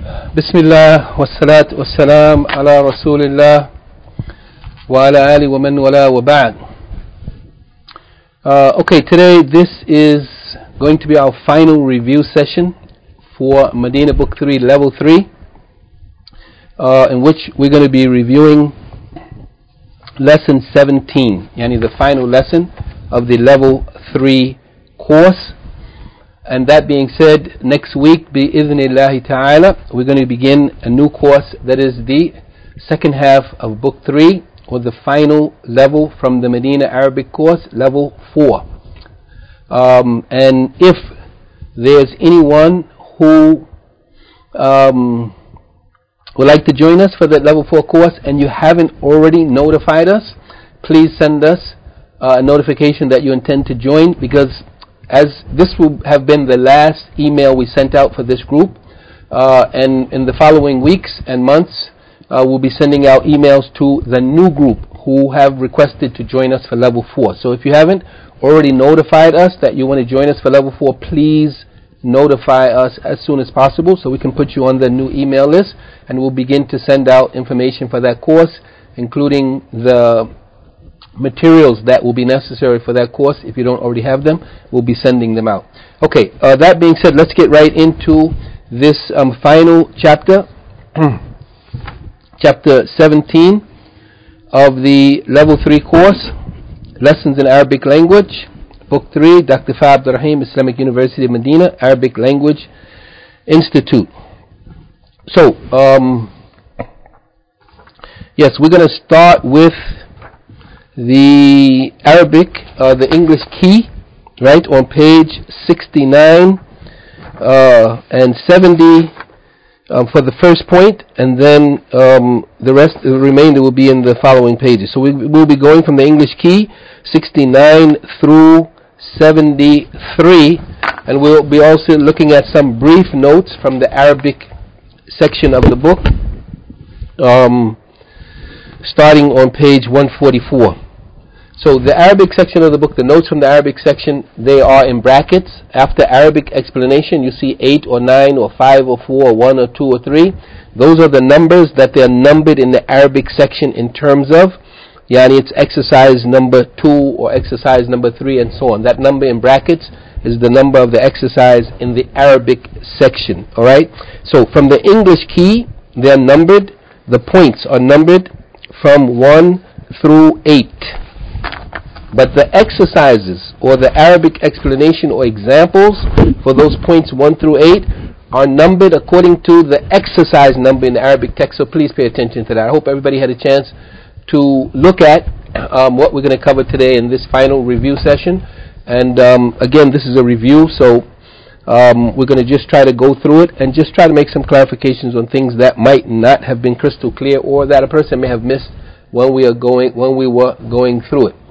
Bismillah wassalat wassalam ala rasulillah wa ala ali wa man wala wa ba'd. Okay, today this is going to be our final review session for Medina Book 3, Level 3, in which we're going to be reviewing Lesson 17, yani the final lesson of the Level 3 course. And that being said, next week, bi-idhnillahi ta'ala, we're going to begin a new course that is the second half of Book 3, or the final level from the Medina Arabic course, Level 4. And if there's anyone who would like to join us for the Level 4 course and you haven't already notified us, please send us a notification that you intend to join, because as this will have been the last email we sent out for this group, and in the following weeks and months we'll be sending out emails to the new group who have requested to join us for Level 4. So if you haven't already notified us that you want to join us for Level 4, please notify us as soon as possible so we can put you on the new email list, and we'll begin to send out information for that course, including the materials that will be necessary for that course. If you don't already have them, we'll be sending them out. Okay, that being said, let's get right into this final chapter, chapter 17 of the Level 3 course, Lessons in Arabic Language, Book 3, Dr. Fa Abdul Rahim, Islamic University of Medina, Arabic Language Institute. So, yes, we're going to start with the Arabic, the English key, right, on page 69 and 70 for the first point, and then the remainder will be in the following pages. So we'll be going from the English key 69 through 73, and we'll be also looking at some brief notes from the Arabic section of the book, starting on page 144. So the Arabic section of the book, the notes from the Arabic section, they are in brackets. After Arabic explanation, you see 8 or 9 or 5 or 4 or 1 or 2 or 3. Those are the numbers that they are numbered in the Arabic section in terms of, yani it's exercise number 2 or exercise number 3 and so on. That number in brackets is the number of the exercise in the Arabic section. Alright? So from the English key, they are numbered, the points are numbered from 1 through 8. But the exercises or the Arabic explanation or examples for those points 1 through 8 are numbered according to the exercise number in the Arabic text. So please pay attention to that. I hope everybody had a chance to look at what we're going to cover today in this final review session. And again, this is a review, so we're going to just try to go through it and just try to make some clarifications on things that might not have been crystal clear or that a person may have missed when we were going through it.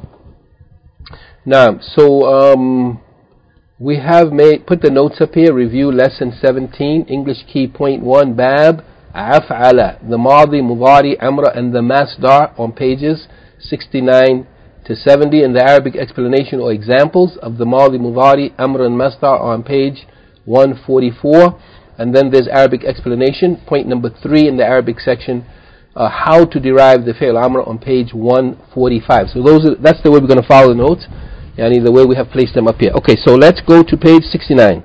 Now, so we have put the notes up here. Review lesson 17, English key point 1, Bab, Af'ala, the Madi, Mudari, Amra, and the Masdar on pages 69 to 70, and the Arabic explanation or examples of the Madi, Mudari, Amra, and Masdar on page 144. And then there's Arabic explanation, point number 3 in the Arabic section, how to derive the Fi'l Amr on page 145. So that's the way we're going to follow the notes, yani the way we have placed them up here. Okay, so let's go to page 69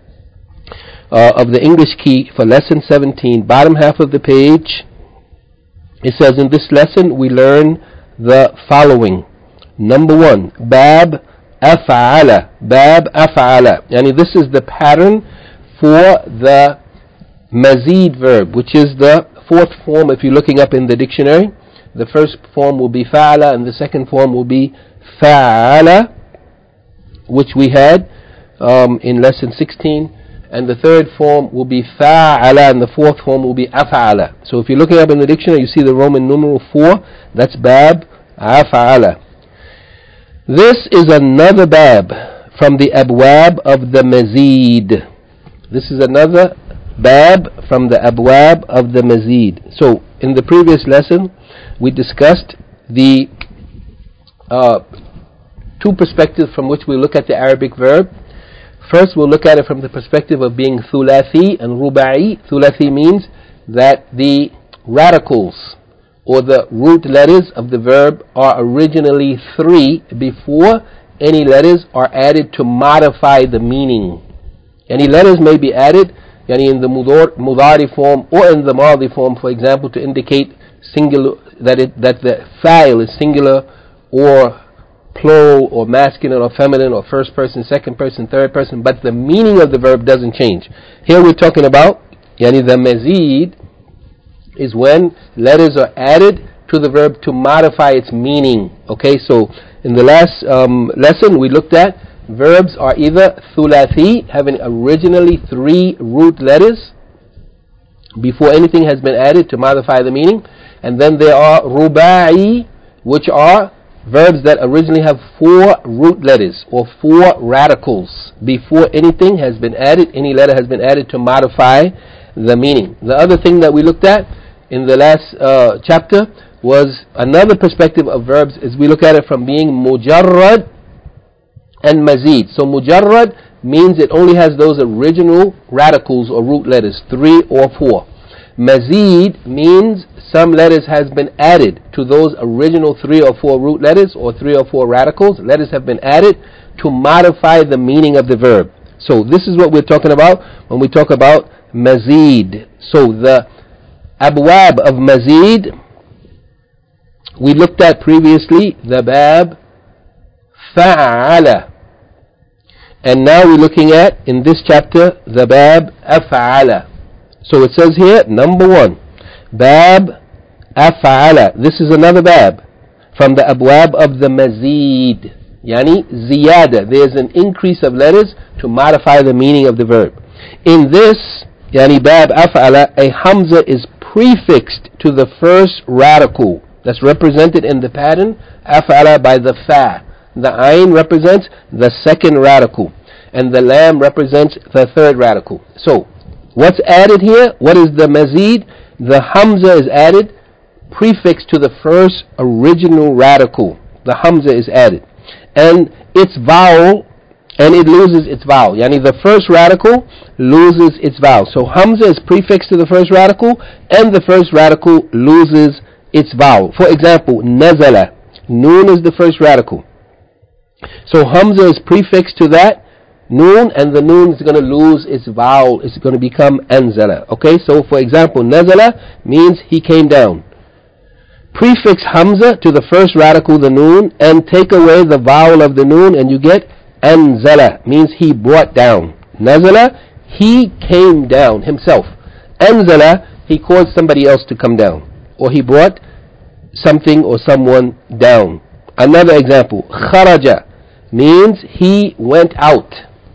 of the English key for lesson 17, bottom half of the page. It says, in this lesson we learn the following. Number 1, Bab Af'ala, Bab Af'ala, yani this is the pattern for the Mazid verb, which is the fourth form. If you're looking up in the dictionary, the first form will be Fa'ala and the second form will be Fa'ala, which we had in lesson 16, and the third form will be Fa'ala and the fourth form will be Af'ala. So if you're looking up in the dictionary, you see the Roman numeral 4, that's Bab Af'ala. This is another Bab from the Abwab of the Mazid. This is another Bab from the Abwab of the Mazid. So in the previous lesson we discussed the two perspectives from which we look at the Arabic verb. First, we'll look at it from the perspective of being thulathi and ruba'i. Thulathi means that the radicals or the root letters of the verb are originally 3 before any letters are added to modify the meaning. Any letters may be added in the mudari form or in the madi form, for example, to indicate singular, that the fa'il is singular or plural or masculine or feminine or first person, second person, third person, but the meaning of the verb doesn't change. Here we're talking about the mazid is when letters are added to the verb to modify its meaning. Okay, so in the last lesson we looked at verbs are either thulathi, having originally 3 root letters before anything has been added to modify the meaning, and then there are ruba'i, which are verbs that originally have 4 root letters or 4 radicals before anything has been added, any letter has been added to modify the meaning. The other thing that we looked at in the last chapter was another perspective of verbs, is we look at it from being mujarrad and mazid. So mujarrad means it only has those original radicals or root letters, 3 or 4. Mazid means some letters has been added to those original 3 or 4 root letters or 3 or 4 radicals. Letters have been added to modify the meaning of the verb. So this is what we're talking about when we talk about mazid. So the abwab of mazid we looked at previously, the bab fa'ala, and now we're looking at in this chapter the bab af'ala. So it says here, number 1, bab af'ala. This is another bab from the abwab of the mazid, yani ziyada. There's an increase of letters to modify the meaning of the verb. In this yani bab af'ala, a hamza is prefixed to the first radical that's represented in the pattern af'ala by the fa. The ayn represents the second radical and the lam represents the third radical. So what's added here? What is the mazid? The hamza is added prefixed to the first original radical. The hamza is added and its vowel, and it loses its vowel. Yani the first radical loses its vowel. So hamza is prefixed to the first radical and the first radical loses its vowel. For example, nazala, noon is the first radical. So hamza is prefixed to that noon and the noon is going to lose its vowel. It's going to become anzala. Okay, so for example, nazala means he came down. Prefix hamza to the first radical, the noon, and take away the vowel of the noon and you get anzala, means he brought down. Nazala, he came down himself. Anzala, he caused somebody else to come down, or he brought something or someone down. Another example, kharaja means he went out.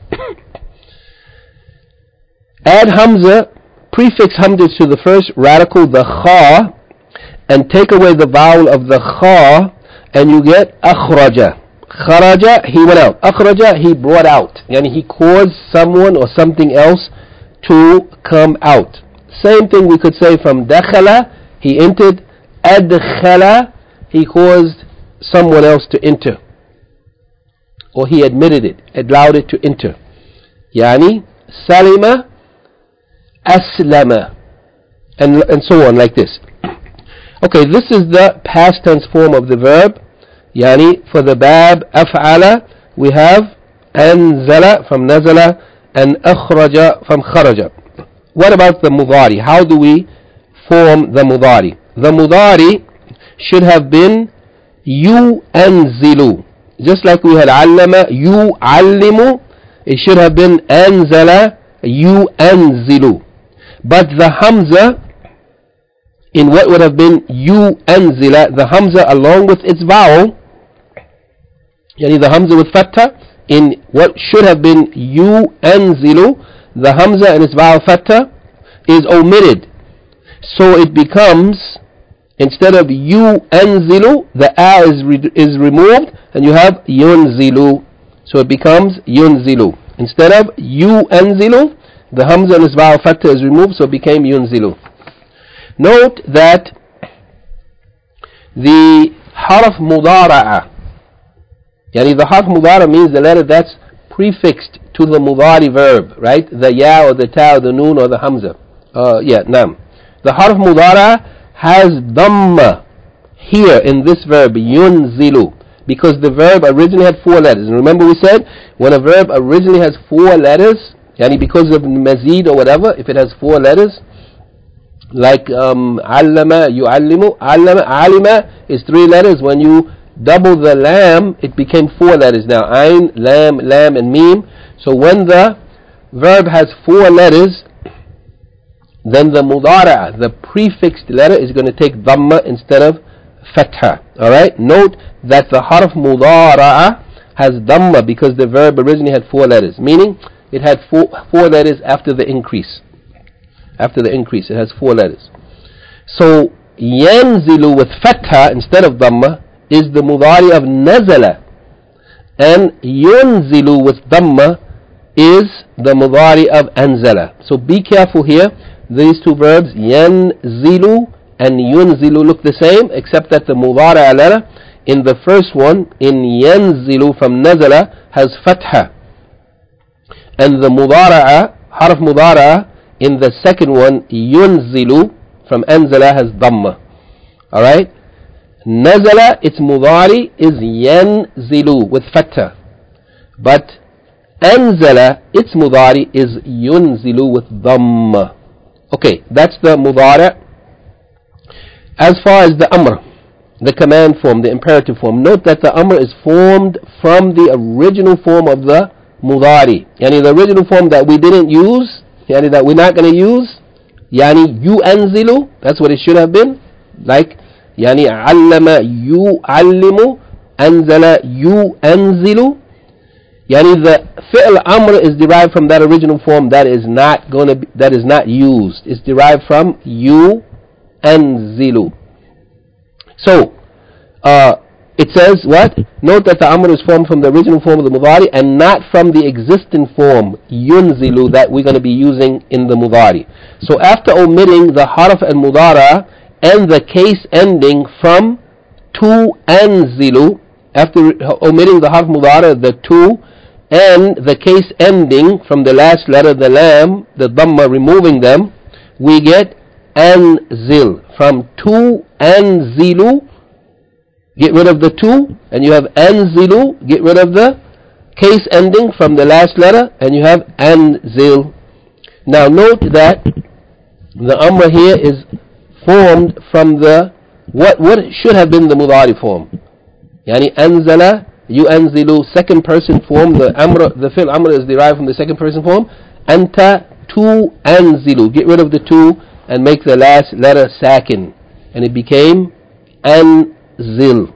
Add hamza, prefix hamza to the first radical, the kha, and take away the vowel of the kha, and you get akhraja. Kharaja, he went out. Akhraja, he brought out. Yani he caused someone or something else to come out. Same thing we could say from dakhala, he entered. Adkhala, he caused someone else to enter, or he admitted it, allowed it to enter. Yani salima, aslama, and so on, like this. Okay, this is the past tense form of the verb. Yani for the bab af'ala we have anzala from nazala and akhraja from kharaja. What about the mudari? How do we form the mudari? The mudari should have been yu'anzilu. Just like we had allama, yu'allimu, it should have been anzala, yu'anzilu. But the hamza, in what would have been yu'anzila, the hamza along with its vowel, yani the hamza with fatha, in what should have been yu'anzilu, the hamza and its vowel fatha is omitted. So it becomes, instead of yu'anzilu, the a is removed and you have yunzilu. So it becomes yunzilu. Instead of yu'anzilu, the hamza and its vowel fatha is removed, so it became yunzilu. Note that the harf mudara'a, yani the harf mudara means the letter that's prefixed to the mudari verb, right? The ya or the ta or the noon or the hamza. Naam. The harf mudara has dhamma here in this verb, yunzilu, because the verb originally had 4 letters. And remember we said, when a verb originally has 4 letters, yani because of mazid or whatever, if it has 4 letters, like allama, yu'allimu, allama, alima is 3 letters. When you double the lam, it became 4 letters now. Ain, lam, and mim. So when the verb has 4 letters, then the mudara, the prefixed letter, is going to take dhamma instead of fatha. Alright? Note that the harf mudara has dhamma because the verb originally had 4 letters, meaning it had 4 letters after the increase. After the increase, it has 4 letters. So yanzilu with fatha instead of dhamma is the mudari of nazala, and yunzilu with dhamma is the mudari of anzala. So be careful here. These 2 verbs, yanzilu and yunzilu, look the same, except that the mudari letter in the first one, in yanzilu from nazala, has fatha, and the mudara'a, harf mudara'a, in the second one, yunzilu from anzala, has dhamma. Alright? Nazala, its mudari is yanzilu with fatha, but anzala, its mudari is yunzilu with dhamma. Okay, that's the mudari. As far as the amr, the command form, the imperative form, note that the amr is formed from the original form of the mudari. Yani the original form that we didn't use, yani that we're not going to use, yani yu'anzilu, that's what it should have been. Like, yani allama yu'allimu, anzala yu'anzilu. Yani the fi'l amr is derived from that original form that is not used. It's derived from yu'anzilu. So, it says what? Note that the amr is formed from the original form of the mudari and not from the existing form, yunzilu, that we're going to be using in the mudari. So after omitting the harf and mudara and the case ending from tu anzilu, after omitting the harf mudara, the tu, and the case ending from the last letter, the lam, the dhamma, removing them, we get anzil. From tu anzilu, get rid of the tu, and you have anzilu, get rid of the case ending from the last letter, and you have anzil. Now note that the amr here is formed from the, what should have been the mudari form. Yani anzala, yu'anzilu, second person form, the fi'l amr is derived from the second person form. Anta tu anzilu, get rid of the tu and make the last letter sakin, and it became anzil.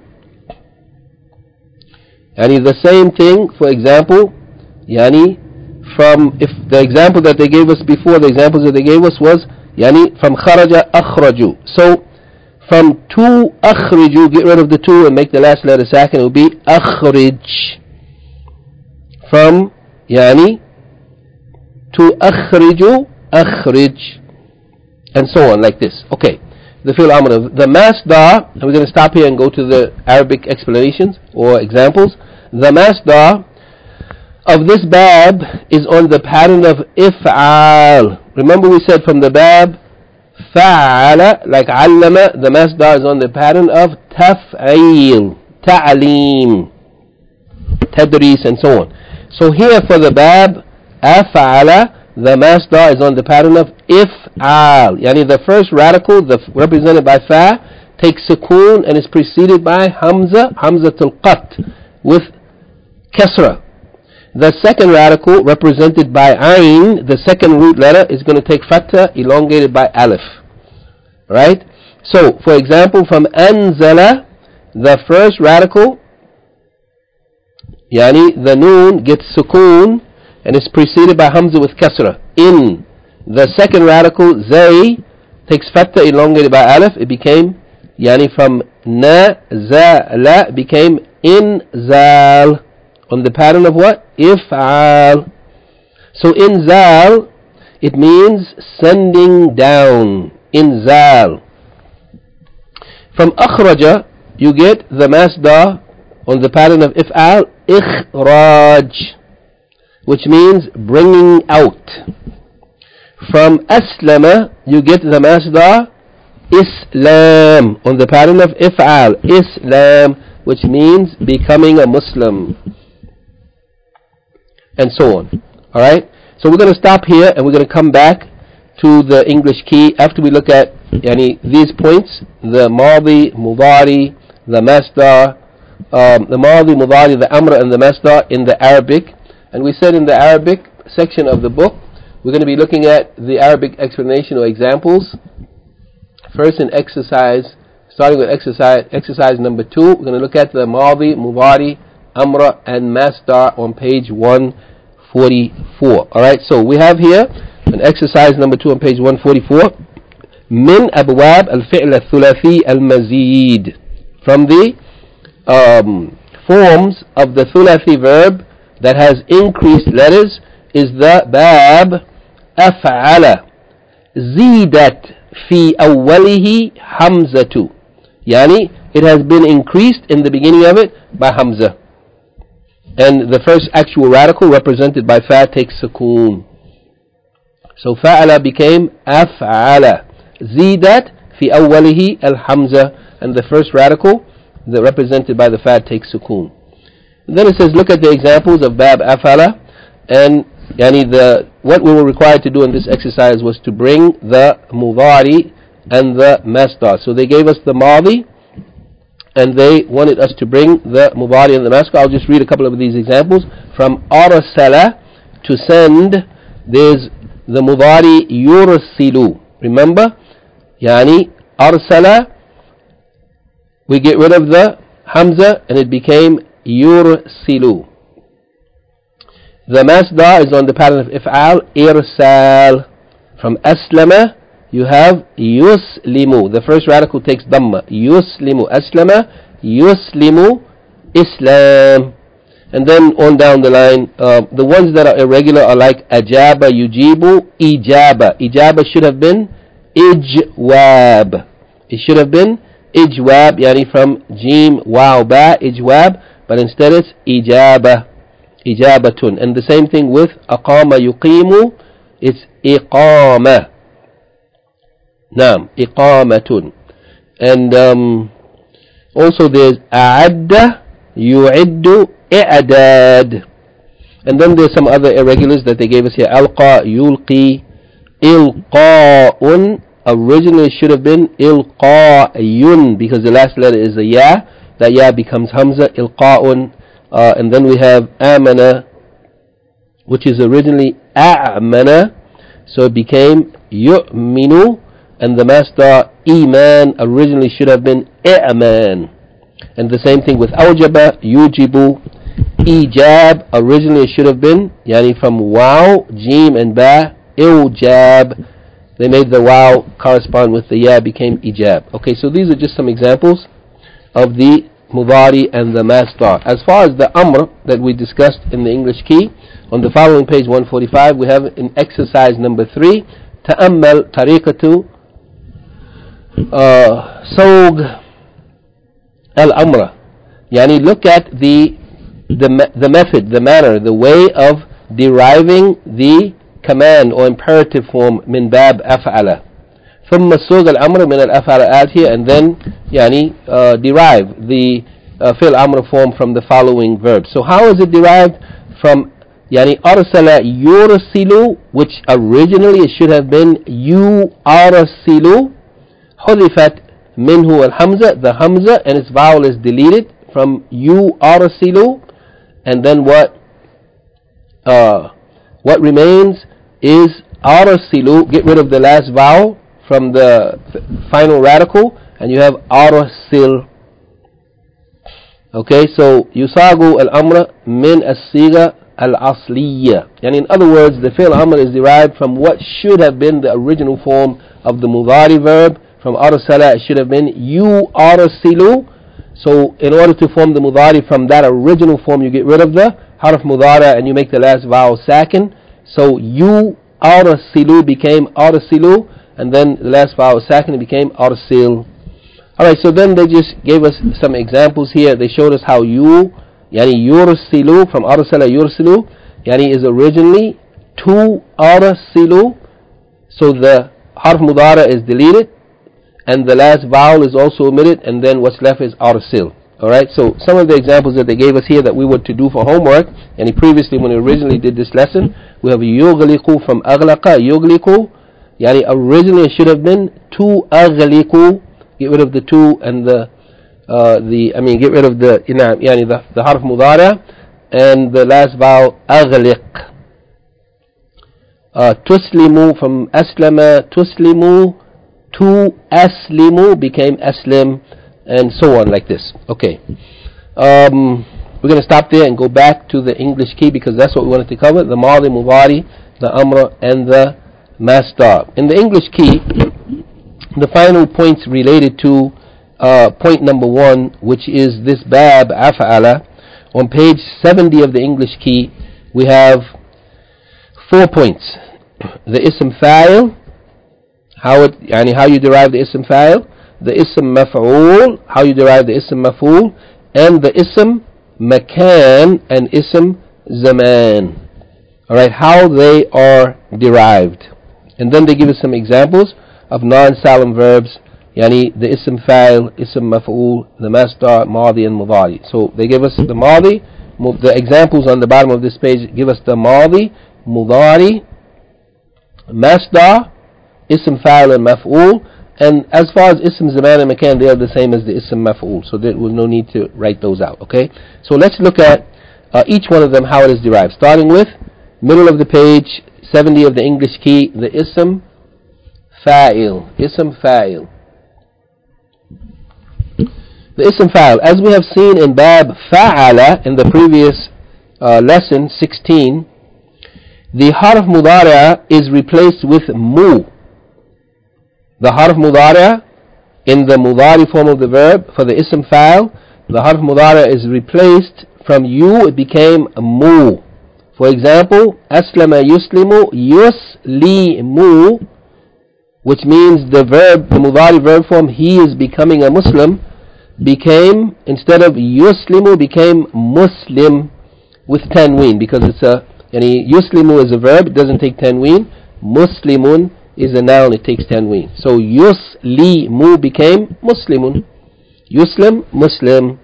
Yani the same thing, for example, yani from, if the example that they gave us before, the examples that they gave us was, yani from kharaja akhraju. So from tu akhriju, get rid of the tu and make the last letter sakin, it will be akhrij. From yani tu akhriju, akhrij, and so on, like this. Okay, the fi'l amr, the masdar, and we're going to stop here and go to the Arabic explanations or examples. The masdar of this bab is on the pattern of if'al. Remember we said from the bab fa'ala, like allama, the masdar is on the pattern of taf'il, ta'aleem, tadris, and so on. So here for the bab af'ala, the masdar is on the pattern of if'al. Yani the first radical, represented by fa, takes sukoon and is preceded by hamzatul qat, with kasra. The second radical, represented by ayn, the second root letter, is going to take fatha, elongated by alif. Right? So, for example, from anzala, the first radical, yani the noon gets sukoon and is preceded by hamza with kasra. In. The second radical, zay, takes fatha, elongated by alif. It became, yani from na-za-la, became in-zal. On the pattern of what? If'al. So inzal, it means sending down. Inzal. From akhraja, you get the masdar on the pattern of if'al, ikhraj. which means bringing out. From aslama, you get the masdar Islam on the pattern of if'al, Islam, which means becoming a Muslim, and so on. Alright? So we're going to stop here and we're going to come back to the English key after we look at these points: the Madi, Mudari, the Masdar, the Madi, Mudari, the Amr, and the Masdar in the Arabic. And we said in the Arabic section of the book, we're going to be looking at the Arabic explanation or examples. First in exercise, starting with exercise number 2, we're going to look at the Madi, Mudari, Amr, and Masdar on page 144. Alright, so we have here an exercise number 2 on page 144. من أبواب الفعل الثلاثي المزيد. From the forms of the thulathi verb that has increased letters is the bab أفعل زيدت في أوله حمزة. Yani it has been increased in the beginning of it by Hamza. And the first actual radical represented by fa takes sukoon. So fa'ala became af'ala. Zidat fi awwalihi al-hamza. And the first radical represented by the fa takes sukoon. Then it says, look at the examples of bab af'ala. And what we were required to do in this exercise was to bring the mudari and the masdar. So they gave us the madi, and they wanted us to bring the mudari and the masdar. I'll just read a couple of these examples. From arsala, to send, there's the mudari yursilu. Remember, arsala, we get rid of the hamza and it became yursilu. The masdar is on the pattern of if'al, irsal. From aslama, you have yuslimu. The first radical takes dhamma. Yuslimu. Aslama, yuslimu, islam. And then on down the line, the ones that are irregular are like ajaba, yujibu, ijaba. Ijaba should have been ijwab. It should have been ijwab, from jim, waw, ba, ijwab. But instead it's ijaba. Ijabatun. And the same thing with aqama yuqimu, it's iqama. Naam, iqamatun. And also there's a'adda, yu'iddu, i'dad. And then there's some other irregulars that they gave us here. Alqa, yulqi, ilqa'un. Originally it should have been ilqa'yun, because the last letter is a ya. That ya becomes hamza, ilqa'un. And then we have amana, which is originally a'mana, so it became yu'minu. And the masdar iman originally should have been i'man. And the same thing with awjaba, yujibu, ijab. Originally it should have been from waw, jim, and ba, iljab. They made the waw correspond with the ya, became ijab. Okay, so these are just some examples of the mudari and the masdar. As far as the amr that we discussed in the English key, on the following page 145, we have in exercise number 3, ta'ammal tariqatu sawg al-amra. Look at the method, the manner, the way of deriving the command or imperative form min bab af'ala. ثم صوغ الأمر من الأفعال add here, and then derive the fi'l amr form from the following verbs. So how is it derived? From أرسل يرسل, which originally it should have been يرسل. حذفت منه الحمزة, the hamza and its vowel is deleted from يرسل, and then what remains is أرسل. Get rid of the last vowel from the final radical, and you have arsil. Okay, so yusagu al-amr min as-siga al-asliya. And in other words, the fi'l amr is derived from what should have been the original form of the mudari verb. From arsala, it should have been you arsilu. So in order to form the mudari from that original form, you get rid of the harf mudara and you make the last vowel sakin. So you arsilu became arsilu, and then the last vowel sakin became arsil. Alright, so then they just gave us some examples here. They showed us how yursilu, from arsala yursilu, يعني is originally to arsilu, so the harf mudara is deleted and the last vowel is also omitted, and then what's left is arsil. Alright, so some of the examples that they gave us here that we were to do for homework, and previously when we originally did this lesson, we have yughliqu from aghlaqa, yughliqu, yani originally it should have been tu aghliqu, get rid of the tu and get rid of the yani the harf mudara and the last vowel aghliq. Tuslimu from aslama, tuslimu, tu aslimu became aslim, and so on like this. Okay, we're going to stop there and go back to the English key because that's what we wanted to cover: the madi, mudari, the amr, and the masdar. In the English key, the final points related to point number 1, which is this bab af'ala. On page 70 of the English key, we have 4 points: the ism fa'il, how you derive the ism fa'il; the ism maf'ul, how you derive the ism maf'ul; and the ism makan and ism zaman. Alright, how they are derived. And then they give us some examples of non-salam verbs, yani the ism fa'il, ism maf'ul, the masdar, madi and mudari. So they give us the madi, the examples on the bottom of this page give us the madi, mudari, masdar, ism fa'il and maf'ul. And as far as ism zaman and makan, they are the same as the ism maf'ul, so there was no need to write those out. Okay, so let's look at each one of them, how it is derived, starting with middle of the page 70 of the English key, the ism fa'il. Ism fa'il. The ism fa'il, as we have seen in bab fa'ala in the previous lesson 16, the harf mudara is replaced with mu. The harf mudara in the mudari form of the verb for the ism fa'il, the harf mudara is replaced from you, it became mu. For example, aslama yuslimu, yuslimu, which means the verb, the mudari verb form, he is becoming a Muslim, became, instead of yuslimu, became muslim with tanween, because it's yuslimu is a verb, it doesn't take tanween. Muslimun is a noun, it takes tanween. So yuslimu became muslimun. Yuslim, muslim.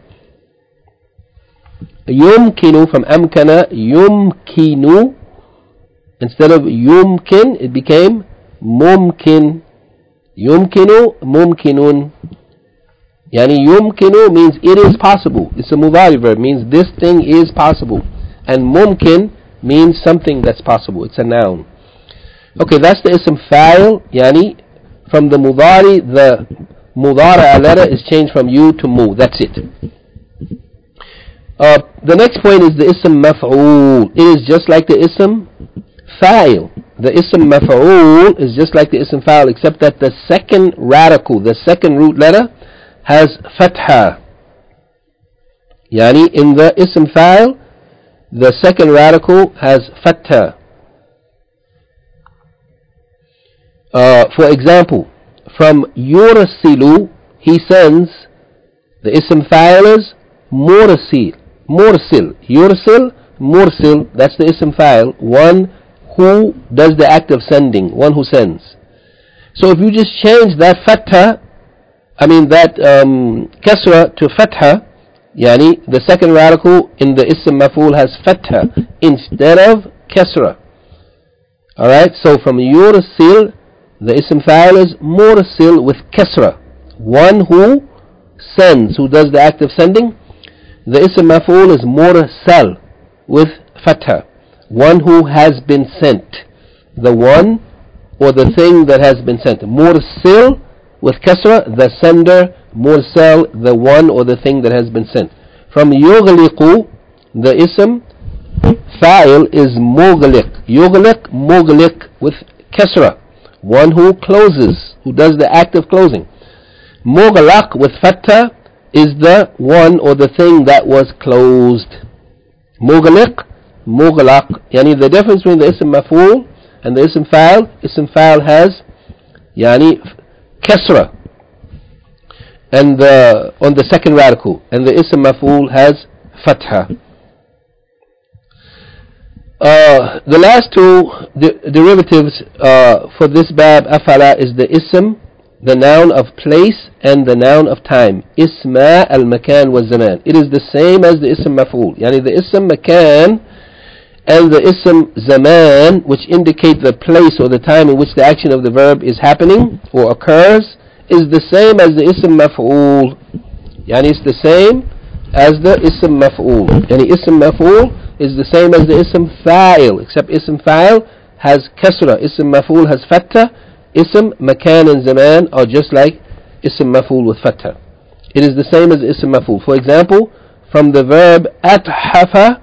Yumkinu from amkana, yumkinu, instead of yumkin it became mumkin. Yumkinu, mumkinun. Yani yumkinu means it is possible. It's a mudari verb, means this thing is possible. And mumkin means something that's possible. It's a noun. Okay, that's the ism fa'il. Yani from the mudari, the mudara letter is changed from you to mu. That's it. The next point is the ism maf'ul. It is just like the ism fa'il. The ism maf'ul is just like the ism fa'il, except that the second radical, the second root letter, has fatha. Yani in the ism fa'il, the second radical has fatha. For example, from yursilu, he sends, the ism fa'il is mursil. Mursil, yursil, mursil, that's the ism fa'il, one who does the act of sending, one who sends. So if you just change that fatha, that kasra to fatha, yani the second radical in the ism maf'ul has fatha instead of kasra. Alright, so from yursil, the ism fa'il is mursil with kasra, one who sends, who does the act of sending. The ism maf'ul is mursal with fatha, one who has been sent, the one or the thing that has been sent. Mursil with kasra, the sender. Mursal, the one or the thing that has been sent. From yughliqu, the ism fa'il is mughliq. Yughliq, mughliq with kasra, one who closes, who does the act of closing. Mughlaq with fatha is the one or the thing that was closed. Mughliq, mughlaq. Yani the difference between the ism maf'ul and the ism fa'il has yani kasra and on the second radical, and the ism maf'ul has fatha. The last two derivatives for this bab afala is the ism, the noun of place, and the noun of time. Isma al-makan wa zaman. It is the same as the ism maf'ul. Yani the ism makan and the ism zaman, which indicate the place or the time in which the action of the verb is happening or occurs, is the same as the ism maf'ul. Yani it's the same as the ism maf'ul. Yani ism maf'ul is the same as the ism fa'il, except ism fa'il has kasra, ism maf'ul has fatha, ism makan and zaman are just like ism maf'ul with fatha. It is the same as ism maf'ul. For example, from the verb athafa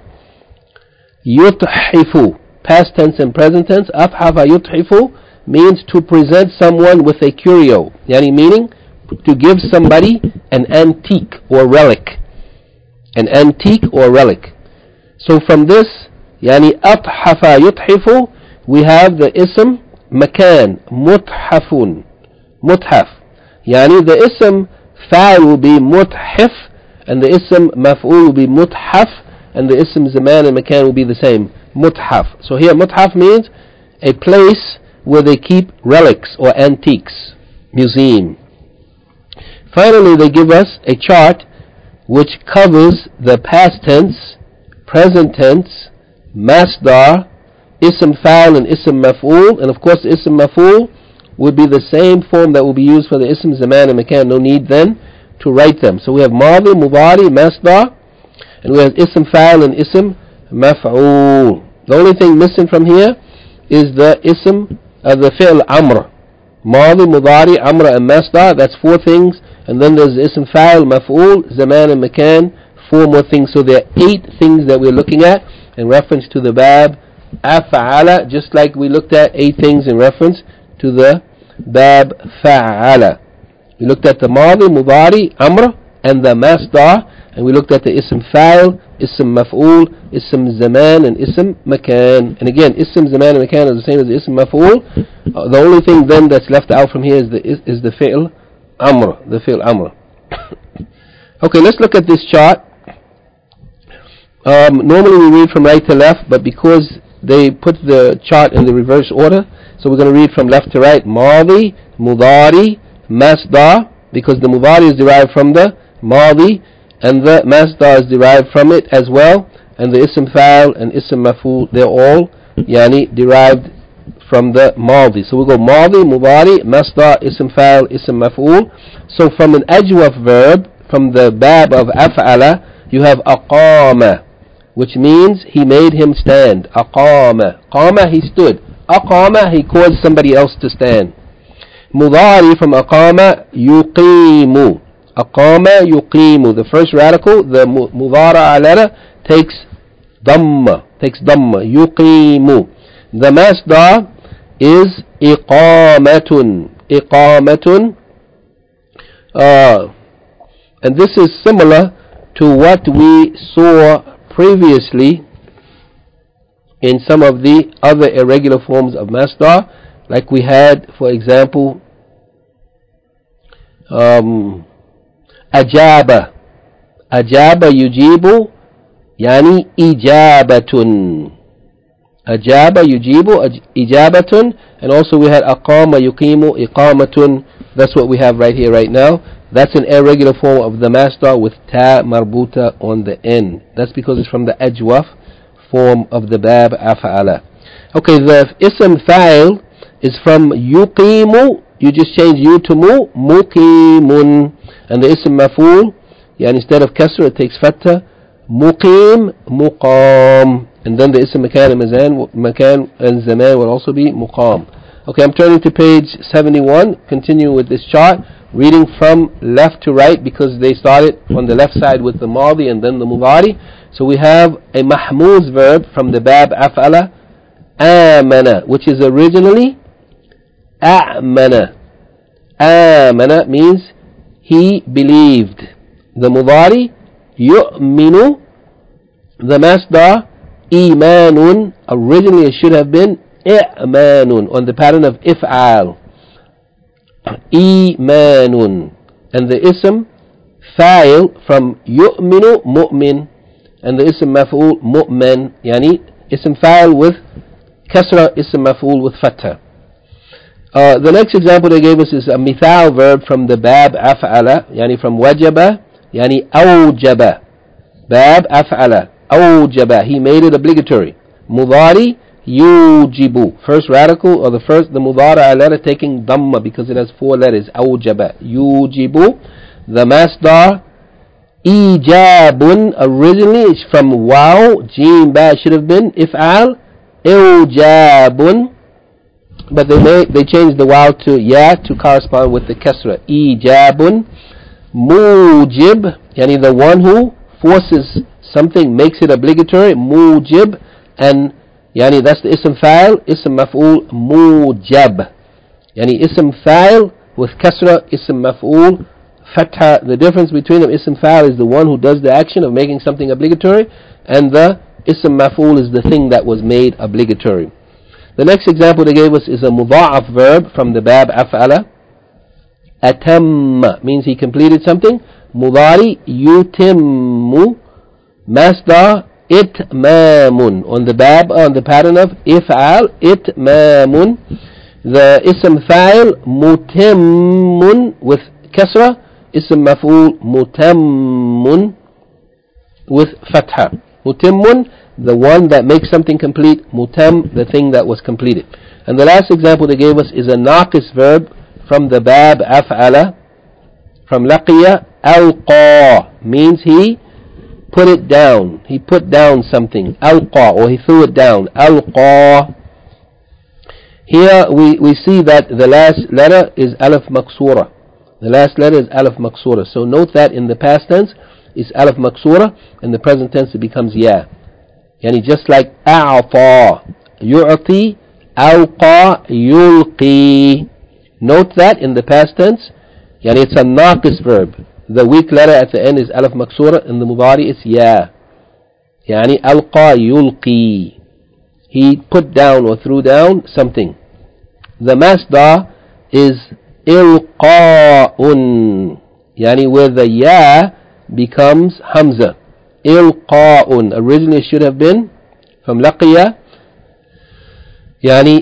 yuthifu, past tense and present tense, athafa yuthifu means to present someone with a curio, yani meaning to give somebody an antique or relic. An antique or relic. So from this, yani athafa yuthifu, we have the ism makan, muthafun, muthaf. Yani the ism fa'il will be muthif, and the ism maf'ul will be muthaf, and the ism zaman and makan will be the same, muthaf. So here muthaf means a place where they keep relics or antiques, museum. Finally, they give us a chart which covers the past tense, present tense, masdar, ism fa'il and ism maf'ul, and of course the ism maf'ul would be the same form that will be used for the ism zaman and makan. No need then to write them. So we have madi, mudari, masdar, and we have ism fa'il and ism maf'ul. The only thing missing from here is the ism of the fi'l amr. Madi, mudari, amr and masdar, that's 4 things, and then there's ism fa'il, maf'ul, zaman and makan, 4 more things. So there are 8 things that we're looking at in reference to the bab af'ala, just like we looked at 8 things in reference to the bab fa'ala. We looked at the madi, mudari, amr, and the masdar, and we looked at the ism fa'il, ism maf'ul, ism zaman, and ism makan. And again, ism zaman and makan is the same as the ism maf'ul. The only thing then that's left out from here is the fi'l amr, the fi'l amr. Okay, let's look at this chart. Normally we read from right to left, but because they put the chart in the reverse order, so we're going to read from left to right. Madi, mudari, masdar, because the mudari is derived from the madi, and the masdar is derived from it as well, and the ism fa'il and ism maf'ul, they're all yani derived from the madi. So we'll go madi, mudari, masdar, ism fa'il, ism maf'ul. So from an ajwaf verb, from the bab of af'ala, you have aqama, which means he made him stand. Aqama. Qama, he stood. Aqama, he caused somebody else to stand. Mudari from aqama, yuqimu. Aqama, yuqimu. The first radical, the mudara letter, takes dhamma. Yuqimu. The masdar is iqamatun. Iqamatun. And this is similar to what we saw previously in some of the other irregular forms of masdar, like we had, for example, ajaba. Ajaba yujibu, yani ijabatun. Ajaba yujibu, ijabatun. And also we had aqama yuqimu, iqamatun. That's what we have right here, right now. That's an irregular form of the masdar with ta marbuta on the end. That's because it's from the ajwaf form of the bab af'ala. Okay, the ism fa'il is from yuqimu. You just change you to mu, muqimun. And the ism maf'ul, instead of kasra, it takes fatha, muqim, muqam. And then the ism makan and zaman will also be muqam. Okay, I'm turning to page 71. Continue with this chart, reading from left to right, because they started on the left side with the madi and then the mudari. So we have a mahmuz verb from the bab af'ala, amana, which is originally a'mana. Amana means he believed. The mudari, yu'minu. The masdar, imanun. Originally it should have been i'manun, on the pattern of if'al. Imanun. And the ism fa'il from yu'minu, mu'min. And the ism maf'ul, mu'min, yani ism fa'il with kasra, ism maf'ul with fatha. The next example they gave us is a mithal verb from the bab af'ala, yani from wajaba, yani awjaba. Bab af'ala, awjaba, he made it obligatory. Mudari, yujibu. First radical, or the mudara letter taking dhamma because it has 4 letters. Awjaba, yujibu. The masdar, ijabun, originally it's from waw, jim ba should have been if'al, ijabun, but they changed the waw to ya to correspond with the kasra. Ijabun. Mujib, yani the one who forces something, makes it obligatory. Mujib, and yani that's the ism fa'il, ism maf'ul, mujab. Yani ism fa'il with kasra, ism maf'ul, fatha. The difference between them, ism fa'il is the one who does the action of making something obligatory, and the ism maf'ul is the thing that was made obligatory. The next example they gave us is a mudha'af verb from the bab af'ala. Atamma means he completed something. Mudari, yutimmu. Masdar, itmamun. On the pattern of if'al, itmamun. The ism fa'il, mutimmun with kasra. Ism maf'ul, mutammun with fatha. Mutimmun, the one that makes something complete. Mutam, the thing that was completed. And the last example they gave us is a naqis verb from the bab af'ala, from laqiya, alqa, means he put it down. He put down something. Alqa, or he threw it down. Alqa. Here we see that the last letter is alif maksura. The last letter is alif maksura. So note that in the past tense it's alif maksura, in the present tense it becomes ya. Yani just like a'ta, yu'ti, alqa, yulqi. Note that in the past tense, yani it's a naqis verb. The weak letter at the end is alif maksura, in the mudari it's ya. Yani alqa yulqi. He put down or threw down something. The masdar is ilqa'un, yani where the ya becomes hamza. Ilqa'un. Originally it should have been from laqiya, yani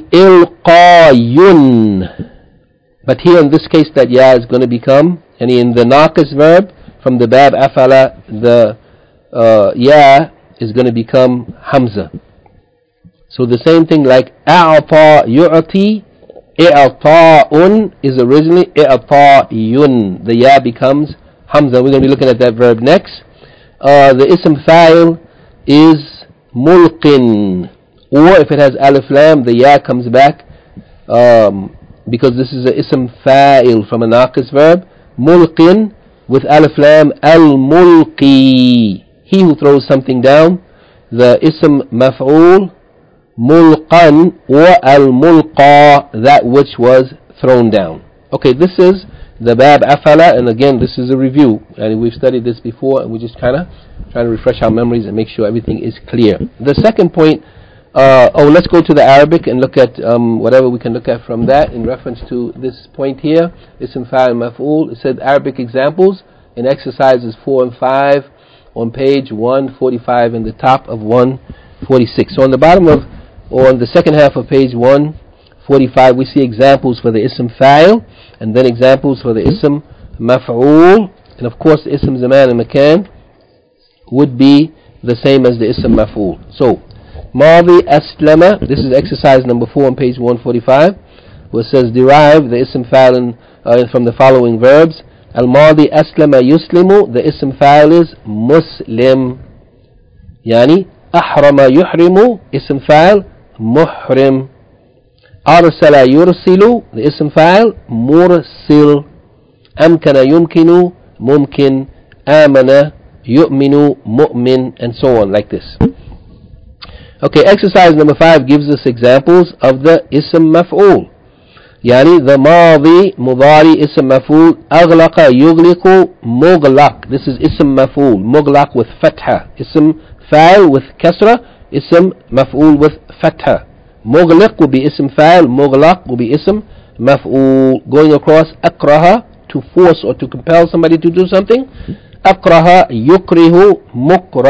ilqa'yun. But here in this case that ya is going to become, and in the naqis verb from the bab afala, the ya is going to become hamza. So the same thing like a'ta yu'ti, i'ta'un is originally i'ta'yun. The ya becomes hamza. We're going to be looking at that verb next. The ism fa'il is mulqin, or if it has alif lam, the ya comes back, because this is a ism fa'il from a naqis verb. Mulqin with alif lam, al-mulqi, he who throws something down. The ism maf'ul, mulqan, or al-mulqa, that which was thrown down. Okay, this is the bab afala, and again this is a review, and we've studied this before, and we're just kind of trying to refresh our memories and make sure everything is clear. The second point, let's go to the Arabic and look at whatever we can look at from that in reference to this point here. Ism fa'il maf'ul. It said Arabic examples in exercises 4 and 5 on page 145 in the top of 146. So on the bottom of, or on the second half of page 145, we see examples for the ism fa'il, and then examples for the ism maf'ul, and of course the ism zaman and makan would be the same as the ism maf'ul. So Madi aslama, this is exercise number 4 on page 145, where it says derive the ism fa'il from the following verbs. Al-Madi aslama yuslimu, the ism fa'il is muslim. Yani ahrama yuhrimu, ism fa'il muhrim. Arsala yursilu, the ism fa'il mursil. Amkana yumkinu, mumkin. Amana yu'minu, mu'min, and so on, like this. Okay, exercise number 5 gives us examples of the ism maf'ul. Yani the madi, mudari, ism maf'ul, aghlaqa, yughliqu, mughlaq. This is ism maf'ul, mughlaq with fatha. Ism fa'il with kasra, ism maf'ul with fatha. Mughlaq will be ism fa'il, mughlaq will be ism maf'ul. Going across, akraha, to force or to compel somebody to do something. Akraha, yukrihu, mukrah.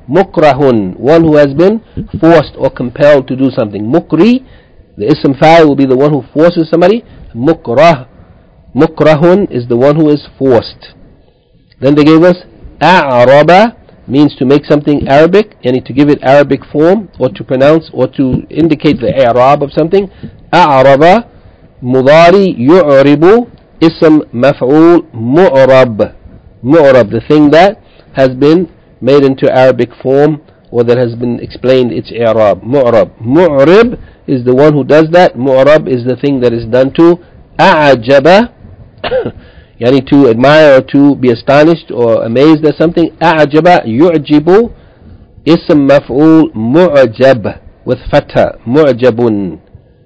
mukrahun, one who has been forced or compelled to do something. Mukri, the ism fa'il will be the one who forces somebody. Mukrahun is the one who is forced. Then they gave us a'raba, means to make something Arabic, and to give it Arabic form, or to pronounce, or to indicate the i'rab of something. A'raba, mudari, yu'ribu, ism maf'ul, mu'rab. Mu'rab, the thing that has been made into Arabic form, or that has been explained its i'rab. Mu'rab. Mu'rib is the one who does that. Mu'rab is the thing that is done to. A'jaba, yani to admire or to be astonished or amazed at something. A'jaba yu'jibu, ism maf'ul mu'jab with fatha. Mu'jabun.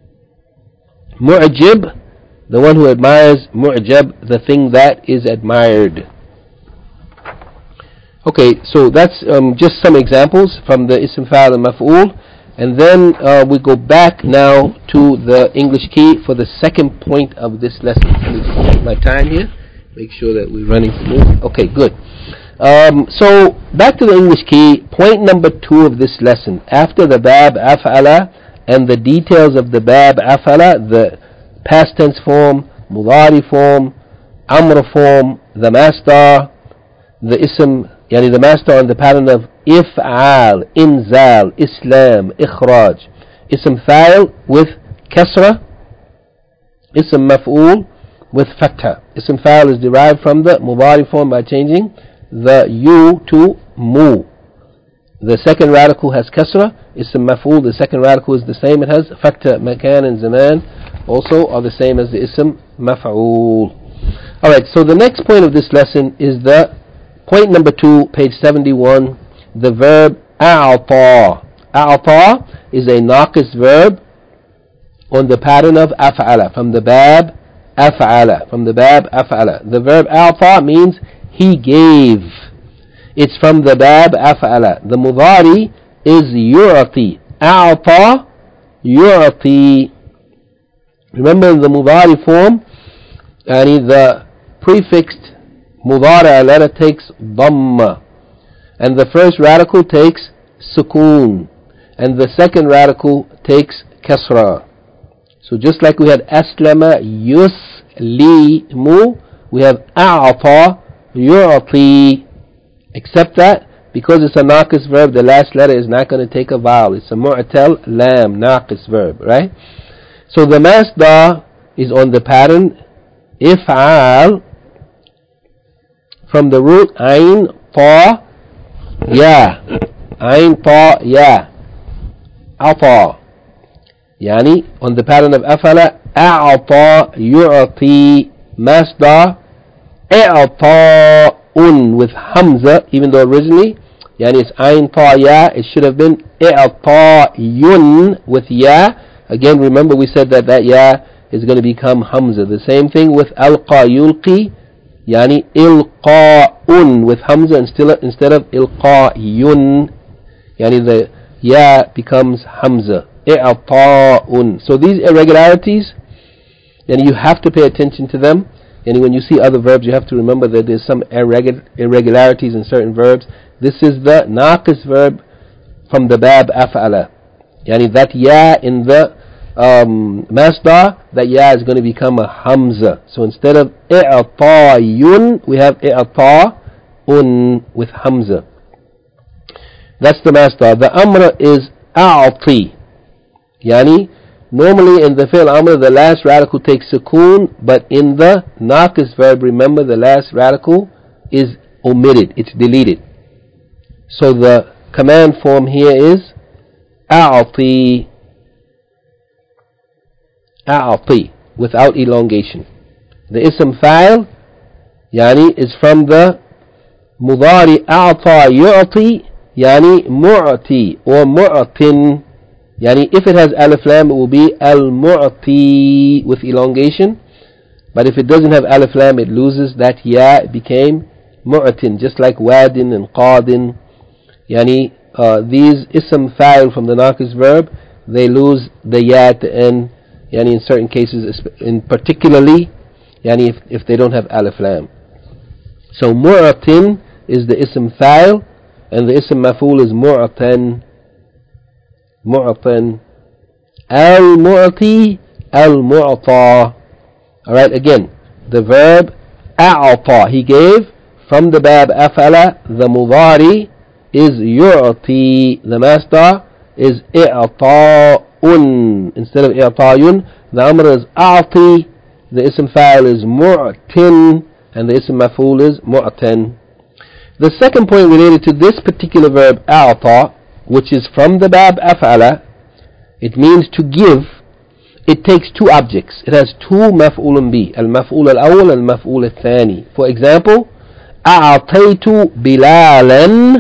Mu'jib, the one who admires. Mu'jab, the thing that is admired. Okay, so that's just some examples from the ism fa'il and maf'ul. And then we go back now to the English key for the second point of this lesson. Let me just check my time here. Make sure that we're running smooth. Okay, good. So back to the English key. Point number 2 of this lesson. After the bab af'ala and the details of the bab af'ala, the past tense form, mudari form, amr form, the masdar, the ism, yani the masdar on the pattern of if'al, inzal, islam, ikhraj. Ism fa'il with kasra, ism maf'ul with fatha. Ism fa'il is derived from the mudari form by changing the u to mu. The second radical has kasra. Ism maf'ul, the second radical is the same. It has fatha. Makan and zaman also are the same as the ism maf'ul. Alright, so the next point of this lesson is the point number 2, page 71, the verb a'ta. A'ta is a naqis verb on the pattern of af'ala, from the bab af'ala. From the bab af'ala. The verb a'ta means he gave. It's from the bab af'ala. The mudari is yu'ti. A'ta yu'ti. Remember, in the mudari form, the prefixed mudari letter takes dhamma, and the first radical takes sukoon, and the second radical takes kasra. So just like we had aslama yuslimu, we have a'ata yu'ti. Except that, because it's a naqis verb, the last letter is not going to take a vowel. It's a mu'tal lam, naqis verb, right? So the masdar is on the pattern if'al, from the root ayn ta ya. Ayn ta ya. Ata. Yani on the pattern of afala, a'ata yu'ti. Masdar i'ta'un with hamza, even though originally yani it's ayn ta ya, it should have been i'ta'yun with ya. Again, remember we said that ya is going to become hamza. The same thing with alqa yulqi, yani ilqa'un with hamza instead of ilqa'yun, yani the ya becomes hamza. I'ta'un. So these irregularities, and you have to pay attention to them. And when you see other verbs, you have to remember that there's some irregularities in certain verbs. This is the naqis verb from the bab af'ala. Yani that ya in the masdar, that ya is going to become a hamza. So instead of i'ta'yun, we have i'ta'un with hamza. That's the masdar. The amr is a'ti. Yani normally in the fi'l amr, the last radical takes sukoon, but in the naqis verb, remember the last radical is omitted, it's deleted. So the command form here is a'ti. A'ti, without elongation. The ism fa'il, yani, is from the mudari a'ta yu'ti, yani mu'ti or mu'tin. Yani if it has alif lam, it will be al-mu'ti with elongation. But if it doesn't have alif lam, it loses that ya. It became mu'tin, just like wadin and qadin. Yani these ism fa'il from the naqis verb, they lose the ya at the end. Yani in certain cases, in particularly, yani if they don't have alif lam. So mu'tin is the ism fa'il, and the ism maf'ul is mu'tan. Mu'tan. Al-mu'ti, al-mu'ta. Alright, again, the verb a'ata, he gave, from the bab afala, the mudari is yu'ti, the master is i'ta'un. Instead of i'ta'yun, the amr is a'ti, the ism fa'il is mu'tin, and the ism maf'ul is mu'tan. The second point related to this particular verb a'ta, which is from the bab af'ala, it means to give. It takes two objects. It has two maf'ulun bi, al-maf'ul al-awwal and al-maf'ul al-thani. For example, أعطيت بلالا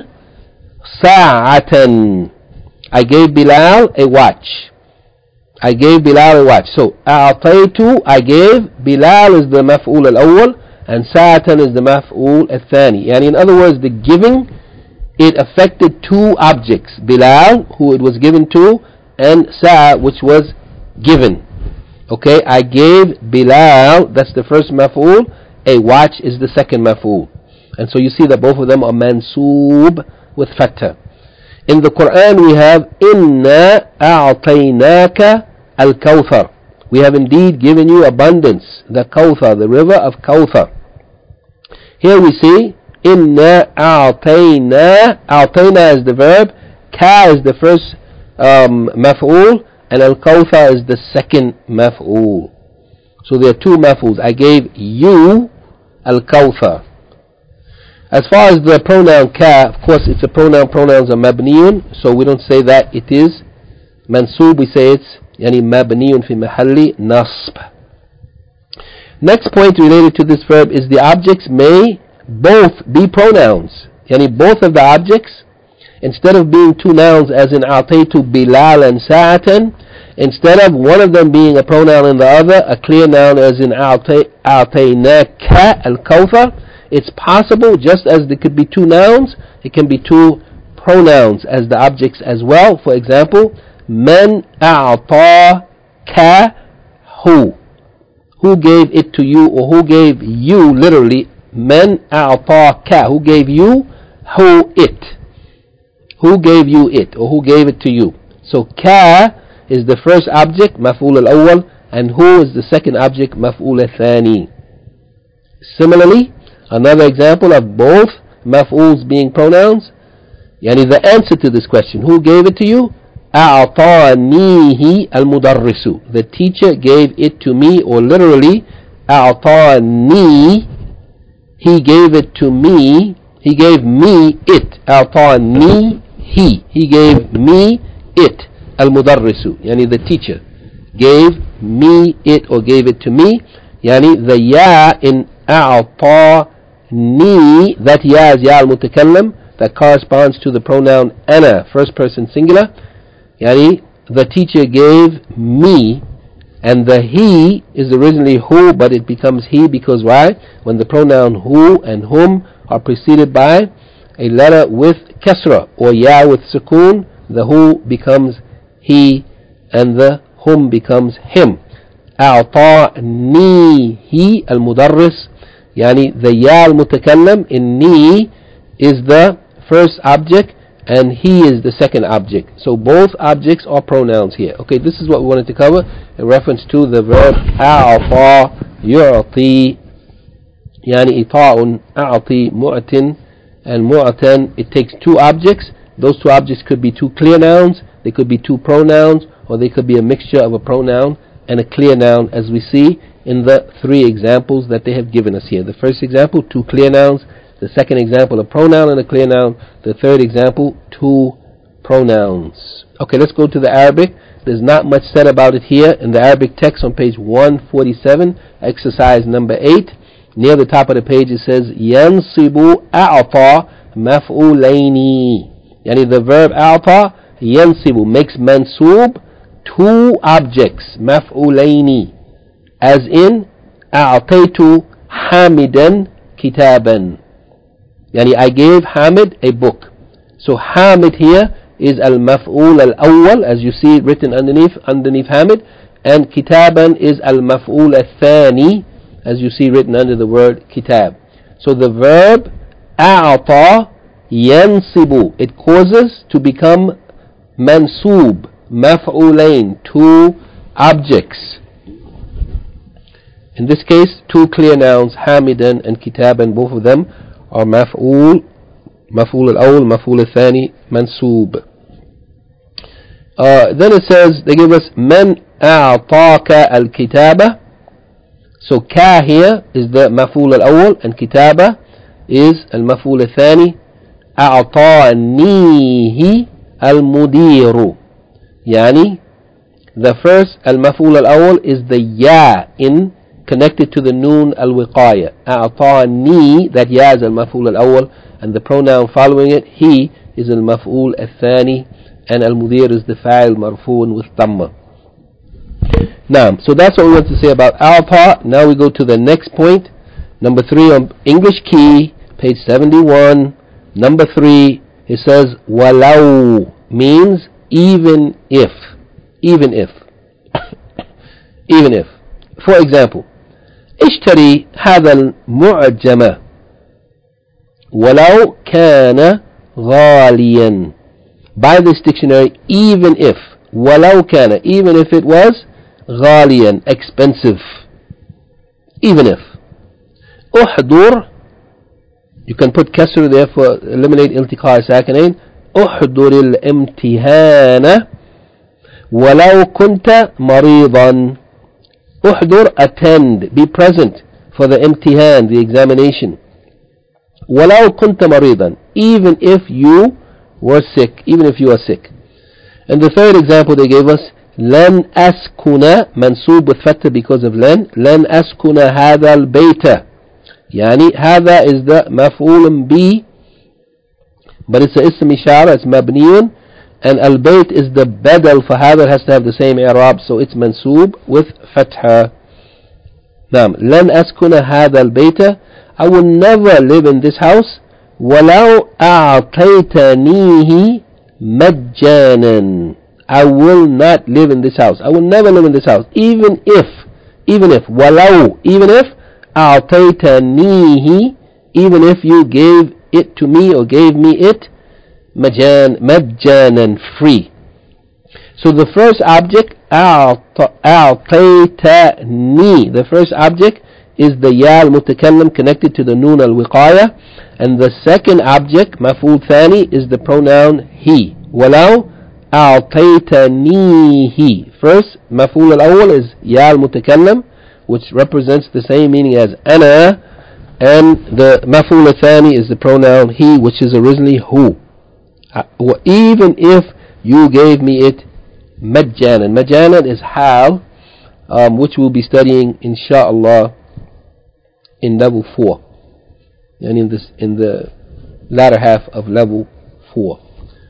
ساعة. I gave Bilal a watch. I gave Bilal a watch. So أعطيت, I gave, Bilal is the maf'ul al-awwal, and ساعة is the maf'ul al-thani. Yani in other words, the giving, it affected two objects. Bilal, who it was given to, and Sa'a, which was given. Okay, I gave Bilal, that's the first maf'ul, a watch is the second maf'ul. And so you see that both of them are mansoob with fatha. In the Quran we have Inna a'tainaka al-Kawthar. We have indeed given you abundance, the Kawthar, the river of Kawthar. Here we see Inna a'tayna. A'tayna is the verb, ka is the first maf'ul, and al-Kawthar is the second maf'ul. So there are two maf'uls. I gave you al-Kawthar. As far as the pronoun ka, of course it's a pronoun. Pronouns are mabniyun, so we don't say that it is mansoob. We say it's yani mabniyun fi mahalli nasb. Next point related to this verb is the objects may both be pronouns. Yani both of the objects, instead of being two nouns as in a'taytu Bilal and Sa'atan, instead of one of them being a pronoun and the other a clear noun as in a'taynaka al-Kawthar, it's possible, just as there could be two nouns, it can be two pronouns as the objects as well. For example, man a'taka hu. Who gave it to you, or who gave you, literally, man a'taka, who gave you, who it. Who gave you it, or who gave it to you. So ka is the first object, maf'ul al-awwal, and who is the second object, maf'ul al-thani. Similarly, another example of both maf'uls being pronouns, yani the answer to this question, who gave it to you? أعطانيه المدرس. The teacher gave it to me, or literally, أعطاني, he gave it to me, he gave me it. أعطاني he gave me it. المدرس, yani the teacher gave me it, or gave it to me. Yani the ya in أعطاني, that ya is ya al-mutakallam, that corresponds to the pronoun ana, first person singular. Yani the teacher gave me, and the he is originally who, but it becomes he because why? When the pronoun who and whom are preceded by a letter with kasra or ya with sukoon, the who becomes he and the whom becomes him. أعطانيه المدرس, yani the ya al-mutakallam in ni is the first object and he is the second object. So both objects are pronouns here. Okay, this is what we wanted to cover in reference to the verb أعطى يعطي, yani إطاء أعطي mu'tin and mu'tan. It takes two objects. Those two objects could be two clear nouns, they could be two pronouns, or they could be a mixture of a pronoun and a clear noun, as we see in the three examples that they have given us here. The first example, two clear nouns. The second example, a pronoun and a clear noun. The third example, two pronouns. Okay, let's go to the Arabic. There's not much said about it here in the Arabic text on page 147, exercise number 8. Near the top of the page it says ينصب أعطى مفعولين. Yani the verb أعطى ينصب makes mansoob two objects, مفعولين, as in أعطيت حامدا كتابا. Yani I gave Hamid a book. So Hamid here is al-maf'ul al-awwal, as you see it written underneath Hamid, and kitaban is al-maf'ul al-thani, as you see written under the word kitab. So the verb a'ata ينصب, it causes to become mansoob, maf'ulain, two objects. In this case, two clear nouns, hamidan and kitaban, both of them are maf'ul, maf'ul al-awwal, maf'ul al-thani, mansoob. Then it says, they give us man a'taka al-kitaba. So ka here is the maf'ul al-awwal and kitaba is al-maf'ul al-thani. أعطانيه المدير, يعني the first al-maf'ul al-awwal is the ya in connected to the noon al-wiqaya. أعطاني, that ya is al-maf'ul al-awwal, and the pronoun following it, he, is al-maf'ul al-thani, and al-mudir is the fa'il marfu'un with dhamma. Now, so that's what we want to say about a'ta. Now we go to the next point, number 3 on English Key, page 71. Number 3, it says walau, means even if. Even if. Even if. For example, اشتري هذا المعجم ولو كان غاليا. Buy this dictionary even if. ولو كان, even if it was غاليا, expensive. Even if. احضر, you can put kasr there for eliminate iltiqa sakinain. احضر الامتحان ولو كنت مريضا. احضر, attend, be present for the imtihan, the examination. ولو كنت مريضا, even if you were sick, even if you are sick. And the third example they gave us, لن أسكن, منصوب with fatha because of لن أسكن هذا البيت. يعني هذا is the مفعول به, but it's a اسم إشارة, it's مبني, and البيت is the badal for هذا, it has to have the same i'rab, so it's منصوب with fatha. نعم, لن أسكن هذا البيت, I will never live in this house. ولو أعطيتنيه مجانا, I will not live in this house, I will never live in this house, even if ولو, even if أعطيتنيه, even if you gave it to me or gave me it مجانا, free. So the first object أعطيتني, the first object is the ya al-mutakallim connected to the noon al-wiqaya, and the second object maf'ul thani is the pronoun he. ولو أعطيتنيه, first maf'ul al-awwal is ya al-mutakallim, which represents the same meaning as ana, and the maf'ul al-thani is the pronoun he, which is originally who. Even if you gave me it majjanan. Majjanan is hal, which we'll be studying insha'Allah in level 4, and in the latter half of level 4,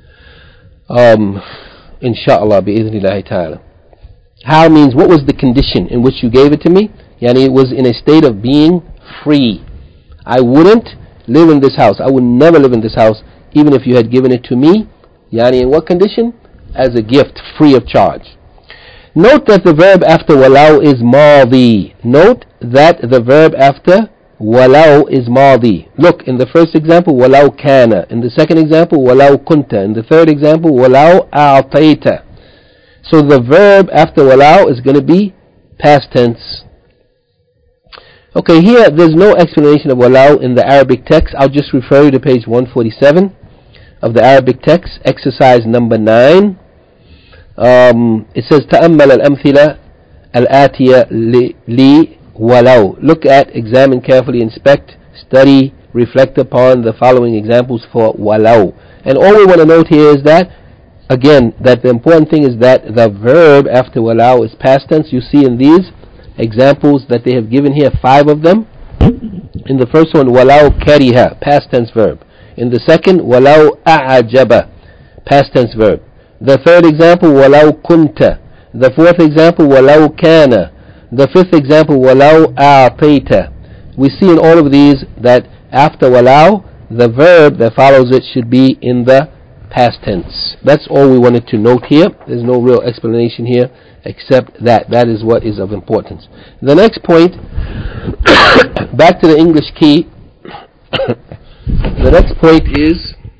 insha'Allah bi'idhnillahi ta'ala. Hal means what was the condition in which you gave it to me. Yani it was in a state of being free. I wouldn't live in this house, I would never live in this house even if you had given it to me. Yani in what condition? As a gift, free of charge. Note that the verb after walau is madi. Note that the verb after walau is madi. Look, in the first example, walau kana. In the second example, walau kunta. In the third example, walau a'tayta. So the verb after walau is going to be past tense. Okay, here there's no explanation of walau in the Arabic text. I'll just refer you to page 147 of the Arabic text, exercise number 9. It says تأمل الأمثلة الآتية لي ولو. Look at, examine carefully, inspect, study, reflect upon the following examples for walau. And all we want to note here is that, again, that the important thing is that the verb after walau is past tense. You see in these examples that they have given here 5 of them. In the first one, walau kariha, past tense verb. In the second, walau a'ajaba, past tense verb. The third example, walau kunta. The fourth example, walau kana. The fifth example, walau a'tayta. We see in all of these that after walau, the verb that follows it should be in the past tense. That's all we wanted to note here. There's no real explanation here except that. That is what is of importance. The next point, back to the English key. The next point is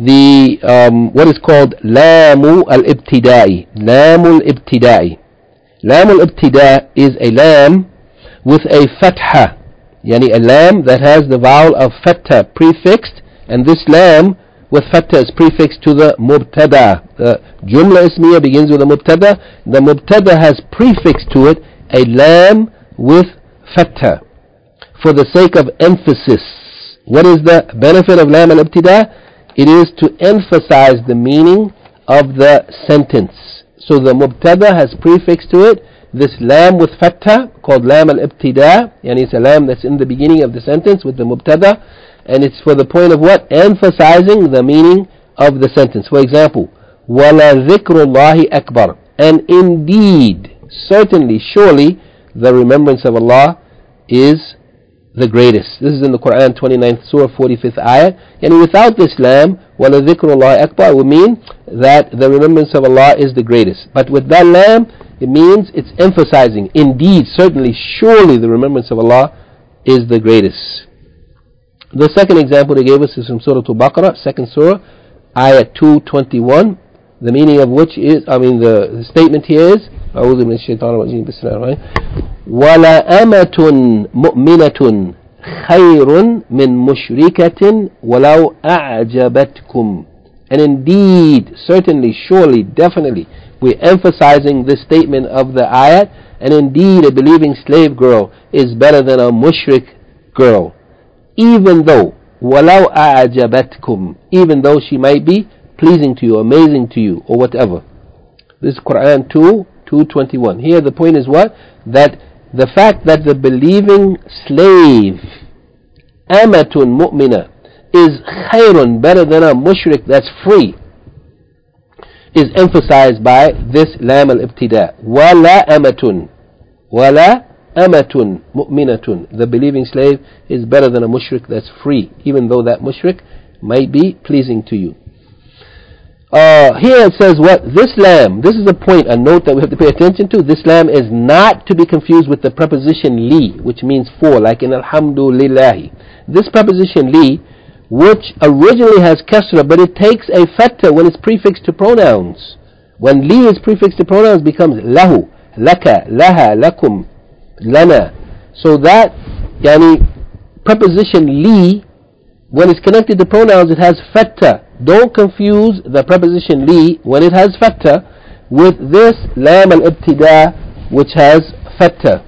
what is called Lamu al-Ibtida'i. Lamu al-Ibtida'i. Lamu al-Ibtida' is a lam with a fatha, yani a lam that has the vowel of fatha prefixed, and this lam with fatha is prefixed to the mubtada. The jumla ismiya begins with a mubtada. The mubtada has prefixed to it a lam with fatha for the sake of emphasis. What is the benefit of lam al-ibtida? It is to emphasize the meaning of the sentence. So the mubtada has prefixed to it this lam with fatha called lam al-ibtida, and it's a lam that's in the beginning of the sentence with the mubtada, and it's for the point of what? Emphasizing the meaning of the sentence. For example, وَلَا ذِكْرُ اللَّهِ أَكْبَرُ, and indeed, certainly, surely, the remembrance of Allah is the greatest. This is in the Quran, 29th Surah, 45th ayah. And without this lam, وَلَا ذِكْرُ اللَّهِ أَكْبَرُ, would mean that the remembrance of Allah is the greatest. But with that lam, it means it's emphasizing, indeed, certainly, surely, the remembrance of Allah is the greatest. The second example they gave us is from Surah Al-Baqarah, second surah, ayah 221, the meaning of which is, the statement here is, أعوذ من الشيطان الرجيم بسم الله الرحمن الرحيم ولا أمة مؤمنة خير من مشركة ولو أعجبتكم. And indeed, certainly, surely, definitely, we're emphasizing this statement of the ayat, and indeed a believing slave girl is better than a mushrik girl, even though وَلَوْ أَعْجَبَتْكُمْ, even though she might be pleasing to you, amazing to you, or whatever. This is Quran 2:221. Here the point is what? That the fact that the believing slave, amatun mu'mina, is khayrun, better than a mushrik that's free, is emphasized by this lam al-ibtida. وَلَا أَمَةٌ وَلَا أَمَةٌ مُؤْمِنَةٌ, the believing slave is better than a mushrik that's free, even though that mushrik might be pleasing to you. Here it says what? This lam, this is a point, a note that we have to pay attention to. This lam is not to be confused with the preposition li, which means for, like in alhamdulillah. This preposition li, which originally has kasra, but it takes a fatha when it's prefixed to pronouns. When li is prefixed to pronouns, it becomes lahu, laka, laha, lakum, lana. So that preposition li, when it's connected to pronouns, it has fatha. Don't confuse the preposition li when it has fatha with this lam al-ibtida which has fatha.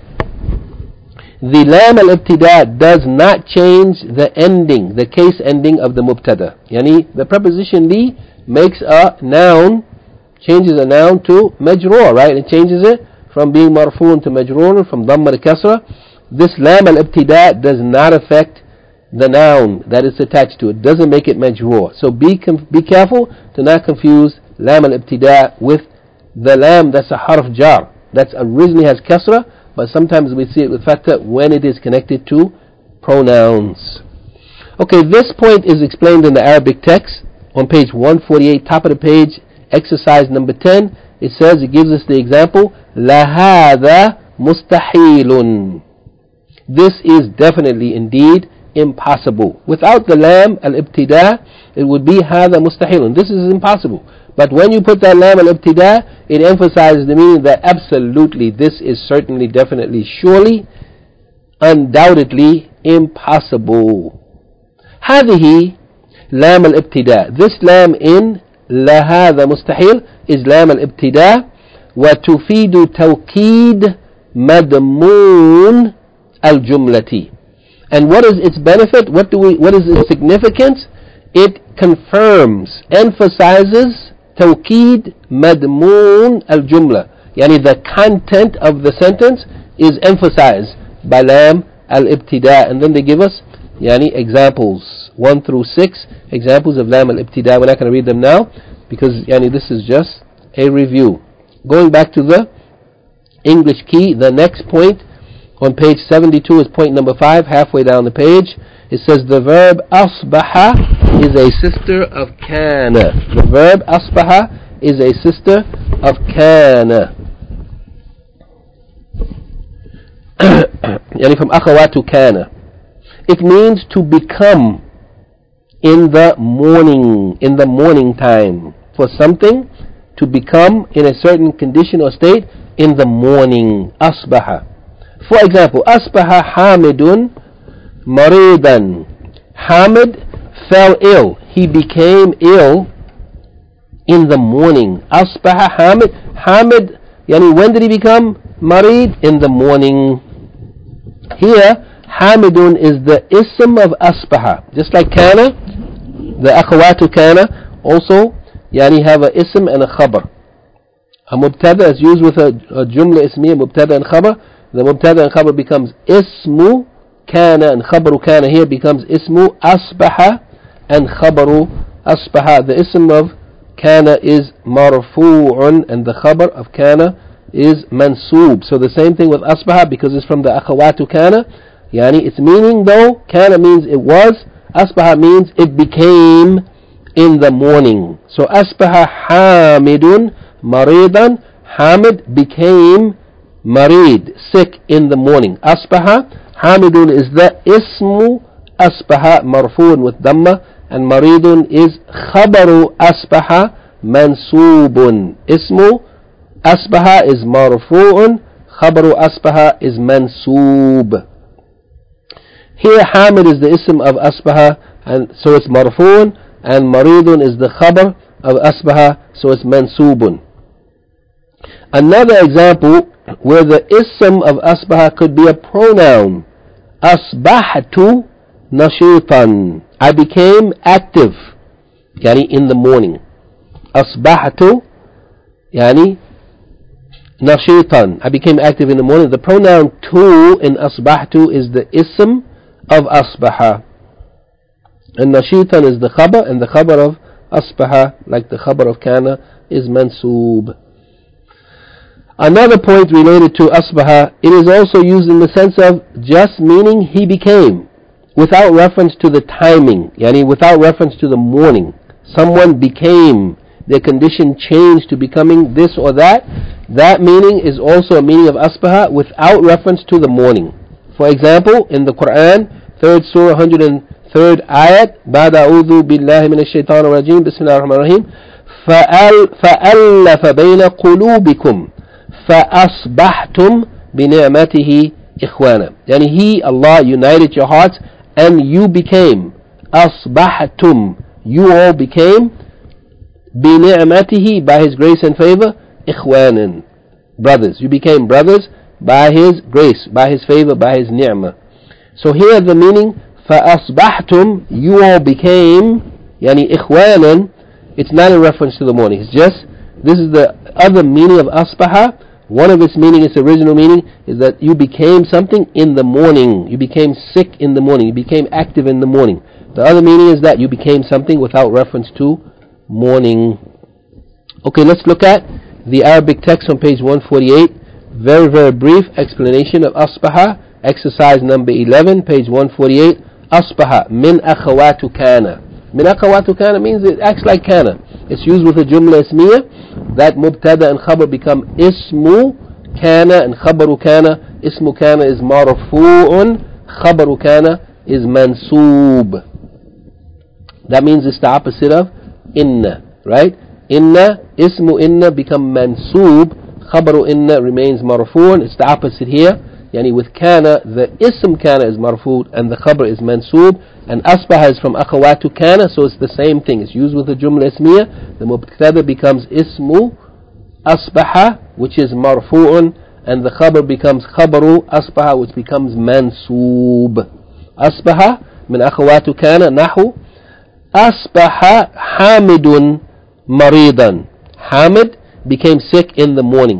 The lam al-ibtida does not change the ending, the case ending of the mubtada. The preposition li makes a noun, changes a noun to majroor, right? It changes it from being marfu'un to majroor, from dhamma to kasra. This lam al-ibtida does not affect the noun that is attached to it, doesn't make it majroor. So be careful to not confuse lam al-ibtida with the lam that's a harf jar, that originally has kasra, but sometimes we see it with fatha when it is connected to pronouns. Okay, this point is explained in the Arabic text on page 148, top of the page, exercise number 10. It says, it gives us the example, لَهَذَا مُسْتَحِيلٌ. This is definitely, indeed, impossible. Without the lam al-ibtida, it would be هَذَا مُسْتَحِيلٌ. This is impossible. But when you put that lam al-ibtida, it emphasizes the meaning that absolutely, this is certainly, definitely, surely, undoubtedly impossible. هذه لام الابتداء. This lam in لهذا مستحيل is لام الابتداء وتفيد توكيد مضمون الجملة. And what is its benefit? What is its significance? It confirms, emphasizes توكيد مضمون الجملة. The content of the sentence is emphasized by lam al-ibtida. And then they give us examples 1 through 6, examples of lam al-ibtida. We're not going to read them now because this is just a review. Going back to the English key, the next point on page 72 is point number 5, halfway down the page. It says the verb asbaha is a sister of kana. The verb asbaha is a sister of kana. From akhawatu kana. It means to become. in the morning time. For something to become in a certain condition or state in the morning. Asbaha. For example, Asbaha Hamidun Maridan. Hamid fell ill. He became ill in the morning. Asbaha Hamid. Hamid, when did he become Marid? In the morning. Here, Hamidun is the ism of Asbaha. Just like Kana, the akhawatu Kana also have a ism and a khabar. A mubtada is used with a jumla ismiya, mubtada and khabar. The mubtada and khabar becomes ismu Kana, and khabaru Kana here becomes ismu Asbaha and khabaru Asbaha. The ism of Kana is marfu'un and the khabar of Kana is mansoob. So the same thing with Asbaha, because it's from the akhawatu Kana. Its meaning though, Kana means it was, Asbaha means it became in the morning. So Asbaha Hamidun Maridan. Hamid became Marid, sick in the morning. Asbaha Hamidun is the ismu Asbaha marfu'un with Dhamma, and Maridun is khabaru Asbaha mansubun. Ismu Asbaha is marfu'un, khabaru Asbaha is mansoob. Here Hamid is the ism of Asbaha, and so it's marfu'un, and Maridun is the khabar of Asbaha, so it's mansubun. Another example where the ism of Asbaha could be a pronoun. Asbahtu nashitan. I became active, in the morning. Asbahtu, nashitan. I became active in the morning. The pronoun tu in Asbahtu is the ism of Asbaha. And nashitan is the khabar, and the khabar of Asbaha, like the khabar of Kana, is mansoob. Another point related to Asbaha, it is also used in the sense of just meaning he became, without reference to the timing, without reference to the morning. Someone became, their condition changed to becoming this or that. That meaning is also a meaning of Asbaha without reference to the morning. For example, in the Quran, 3rd Surah, 103rd ayat, بعد أعوذ بالله من الشيطان الرجيم بسم الله الرحمن الرحيم فألف بين قلوبكم فأصبحتم بنعمته إخوانا. He, Allah, united your hearts and you became. أصبحتم, you all became. بنعمته, by His grace and favor. إخوانا, brothers. You became brothers by His grace, by His favor, by His ni'mah. So here the meaning, فأصبحتم, you all became, إخوانا, it's not in reference to the morning. It's just, this is the other meaning of Asbaha. One of its meaning, its original meaning, is that you became something in the morning. You became sick in the morning. You became active in the morning. The other meaning is that you became something without reference to morning. Okay, let's look at the Arabic text on page 148. Very, very brief explanation of Asbaha. Exercise number 11, page 148. Asbaha min akhawatu kana. Min akhawatu kana means it acts like kana. It's used with a jumla ismiya. That mubtada and khabar become ismu kana and khabaru kana. Ismu kana is marfu'un, khabaru kana is mansoob. That means it's the opposite of inna, right? Inna, ismu inna become mansoob, khabaru inna remains marfu'un. It's the opposite here. With kana, the ism kana is marfu' and the khabar is mansoob, and asbaha is from akhawatu kana, so it's the same thing. It's used with the jumla ismiya. The mubtada becomes ismu asbaha, which is marfu'un, and the khabar becomes khabaru asbaha, which becomes mansoob. Asbaha min akhawatu kana, nahu asbaha hamidun maridan. Hamid became sick in the morning.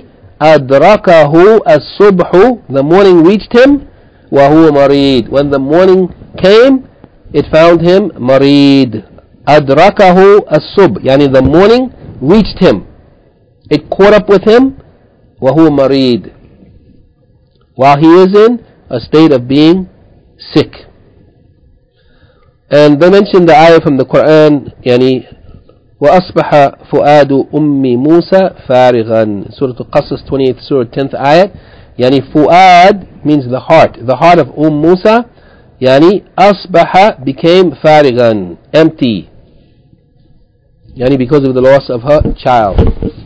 Adrakahu as-subhu, the morning reached him. Wa huwa marid, when the morning came, it found him marid. Adrakahu as-subh, the morning reached him. It caught up with him. Wa huwa marid, while he is in a state of being sick. And they mentioned the ayah from the Quran, وأصبح فؤاد أم موسى فارغا. Surah Al-Qasas 28th Surah 10th ayat. Fuad means the heart of Musa يعني أصبح became فارغا, empty, يعني because of the loss of her child.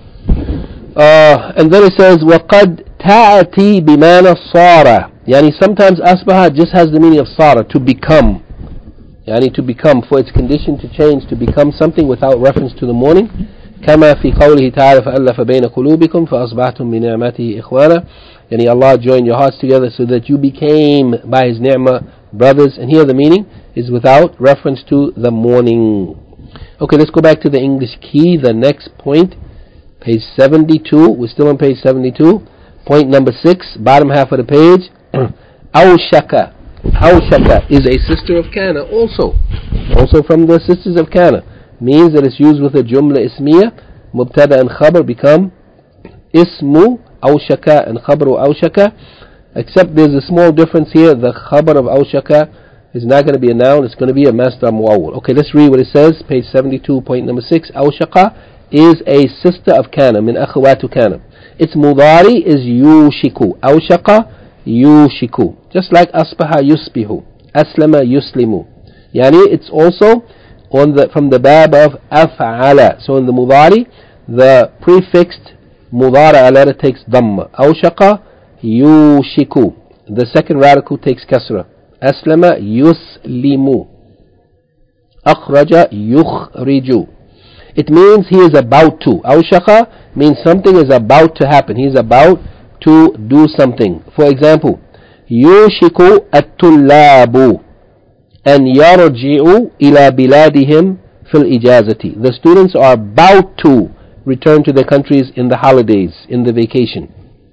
And then it says وقد تأتي بمعنى صار, يعني sometimes أصبح just has the meaning of صار, to become, يعني to become, for its condition to change, to become something without reference to the morning. كما في قوله تعالى فألف بين قلوبكم فأصبحتم بنعمته إخوانا, يعني Allah joined your hearts together so that you became by His ni'mah brothers. And here the meaning is without reference to the morning. Okay, let's go back to the English key. The next point, page 72. We're still on page 72. Point number 6, bottom half of the page. Awshaka. Awshaka is a sister of Kana also from the sisters of Kana. Means that it's used with a jumla ismiya, mubtada and khabar become ismu awshaka and khabaru awshaka, except there's a small difference here. The khabar of awshaka is not going to be a noun, it's going to be a masdar muawwal. Okay, let's read what it says, page 72, point number 6. Awshaka is a sister of Kana, min akhawatu Kana. Its mudari is yushiku. Awshaka yushiku, just like asbaha yusbihu, aslama yuslimu. Yani it's also from the bab of af'ala. So in the mudari, the prefixed mudara letter takes dhamma. Awshaqa yushiku. The second radical takes kasra. Aslama yuslimu. Akhraja yukhriju. It means he is about to. Awshaqa means something is about to happen. He is about to do something. For example, yushiku at-tullabu and yarji'u ila biladihim fil ijazati. The students are about to return to their countries in the holidays, in the vacation.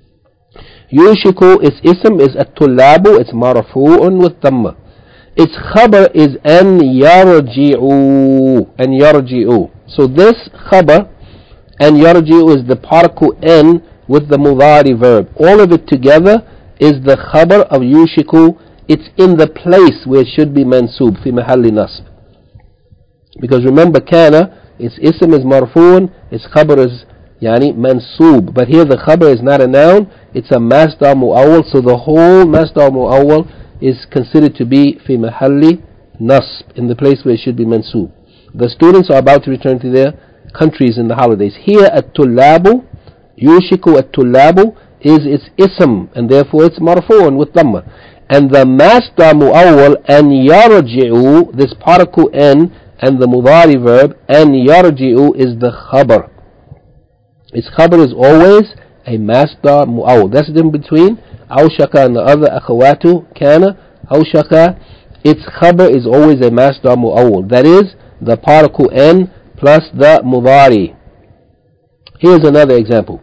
Yushiku, its ism is at-tullabu, it's marfu'un with dhamma. Its khabar is an yarji'u, and yarji'u. So this khabar, and yarji'u, is the particle n with the mudari verb. All of it together is the khabar of yushiku. It's in the place where it should be mansub, fi mahalli nasb. Because remember, kana, its ism is marfoon, its khabar is yani mansub. But here the khabar is not a noun, it's a masdar mu'awwal, so the whole masdar mu'awwal is considered to be fi mahalli nasb, in the place where it should be mansub. The students are about to return to their countries in the holidays. Here at-tullabu, yushiku at-tullabu, is its ism, and therefore it's marfoon with dhamma. And the masdar mu'awwal an yarji'u, this particle n and the mudari verb an yarji'u is the khabar. Its khabar is always a masdar mu'awwal. That's the difference between awshaka and the other akhawatu kana. Awshaka, its khabar is always a masdar mu'awwal. That is the particle n plus the mudari. Here's another example.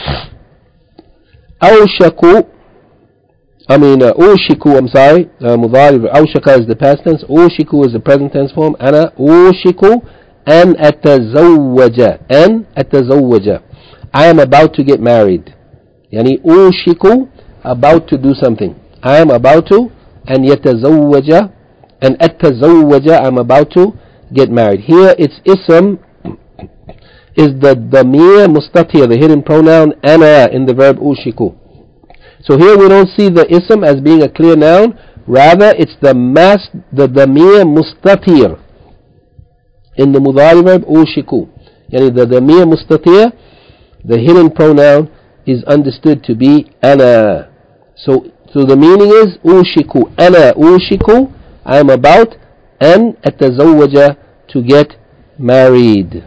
Awshaku, Ushiku, mudari, Awshaka is the past tense, Ushiku is the present tense form, Ana Ushiku an atazawwaja, I am about to get married. Yani Ushiku, about to do something. I am about to, and yatazawwaja, and atazawwaja, I am about to get married. Here its ism is the damir mustatir, the hidden pronoun ana in the verb Ushiku. So here we don't see the ism as being a clear noun, rather it's the damir mustatir in the mudari verb ushiku. Yani the damir mustatir, the hidden pronoun, is understood to be ana. So the meaning is ushiku, ana ushiku, I am about an atazawwaja, to get married.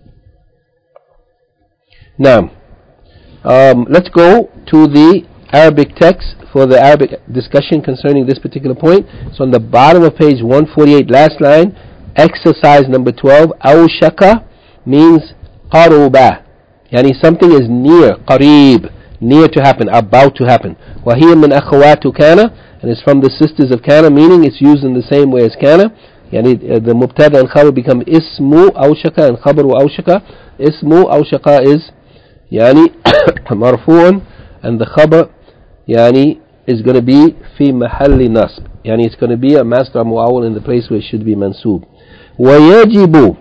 Now, let's go to the Arabic text for the Arabic discussion concerning this particular point. So on the bottom of page 148, last line, exercise number 12, awshaka means qaruba, yani something is near, qareeb, near to happen, about to happen. وَهِيَ مِنْ أَخَوَاتُ كَانَ, and it's from the sisters of Kana, meaning it's used in the same way as Kana. Yani the mubtada and khabar become ismu awshaka and khabaru awshaka. Ismu awshaka is yani marfu'un, and the khabar yani is going to be fi mahalli nasb, yani it's going to be a masdar mu'awwal in the place where it should be mansub. ويجب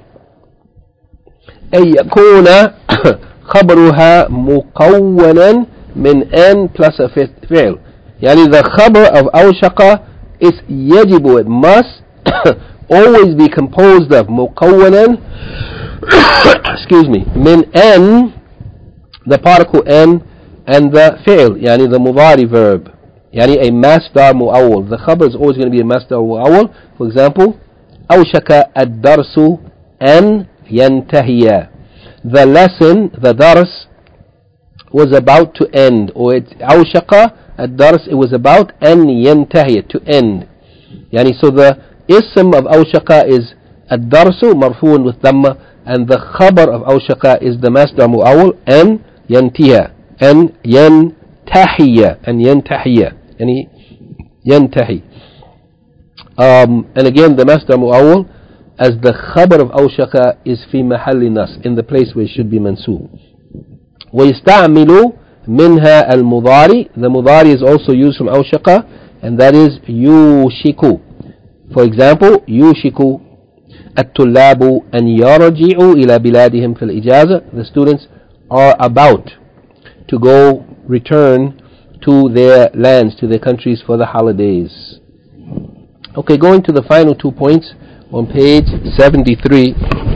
أن يكون خبرها مكونا من أن plus a فعل. يعني the khabar of awshaqa It's يجب, it must always be composed of مكونا excuse me, من N, the particle N, and the fi'l, يعني the mudari verb, يعني a masdar mu'awwal. The khabar is always going to be a masdar mu'awwal. For example, أوشك الدرس أن ينتهي. The lesson, the dars, was about to end, or أوشك الدرس, it was about أن ينتهي, to end. يعني so the ism of أوشك is الدرس مرفوع with dhamma, and the khabar of أوشك is the masdar mu'awwal أن ينتهي, أن ينتهي, أن ينتهي, يعني ينتهي. And again, the masdar mu'awwal as the khabar of أوشك is في محل نصب, in the place where it should be mansub. ويستعمل منها المضاري. The mudari is also used from أوشك, and that is يوشك. For example, يوشك الطلاب أن يرجعوا إلى بلادهم في الإجازة. The students are about to go return to their lands, to their countries for the holidays. Okay, going to the final 2 points on page 73.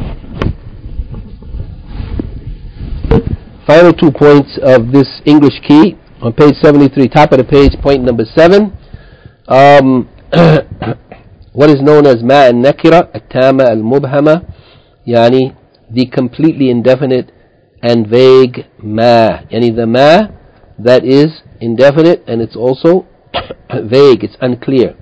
Final 2 points of this English key on page 73, top of the page, point number 7. What is known as ma al-nakira, al-tama, al-mubhama, yani the completely indefinite and vague ma, yani the ma that is indefinite and it's also vague, it's unclear.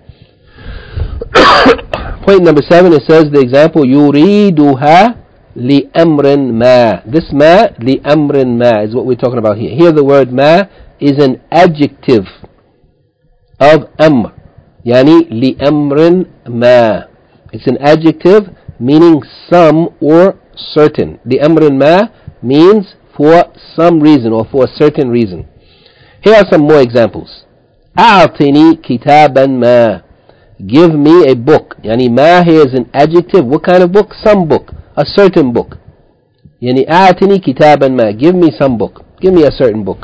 Point number 7, it says the example, yuriduha li amrin ma. This ma, li amrin ma, is what we're talking about here. Here the word ma is an adjective of amr, yani li amrin ma. It's an adjective meaning some or certain. Li amrin ma means for some reason or for a certain reason. Here are some more examples. أعطني كتابا ما. Give me a book. Yani ma here is an adjective. What kind of book? Some book. A certain book. Yani أعطني كتابا ما. Give me some book. Give me a certain book.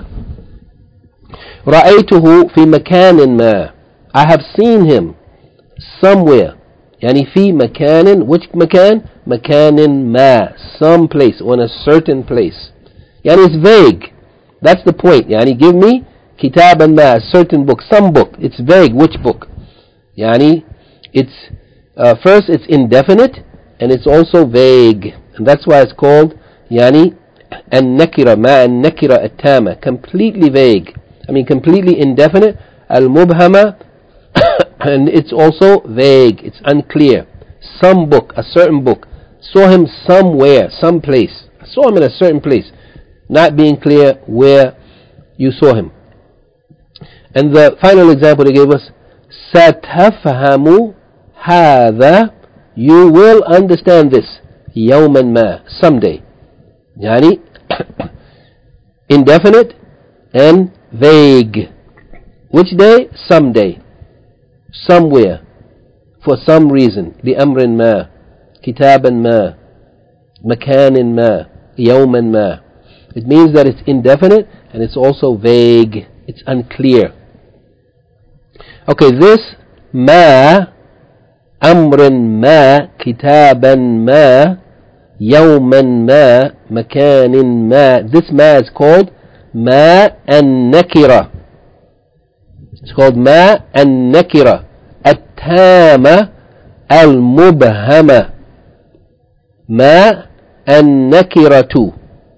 رأيته في مكان ما. I have seen him somewhere. يعني في مكان, which مكان? مكان ما. Some place, or in a certain place. يعني it's vague. That's the point. يعني give me كتابا ما, a certain book, some book. It's vague. Which book? Yani it's first it's indefinite and it's also vague, and that's why it's called yani an-nakira, ma an-nakira at-tama, completely vague. I mean completely indefinite, al-mubhama, and it's also vague, it's unclear. Some book, a certain book. Saw him somewhere, some place. I saw him in a certain place, not being clear where you saw him. And the final example they gave us, ستفهم هذا, you will understand this, يوما ما, someday. يعني indefinite and vague. Which day? Someday, somewhere, for some reason. لأمر ما, كتابا ما, مكان ما, يوما ما. It means that it's indefinite and it's also vague, it's unclear. Okay, this ma, amrin ma, kitaban ma, yawman ma, makanin ma. This ma is called ma an-nakira. It's called ma an-nakira. At-tama al-mubhama. Ma an-nakiratu.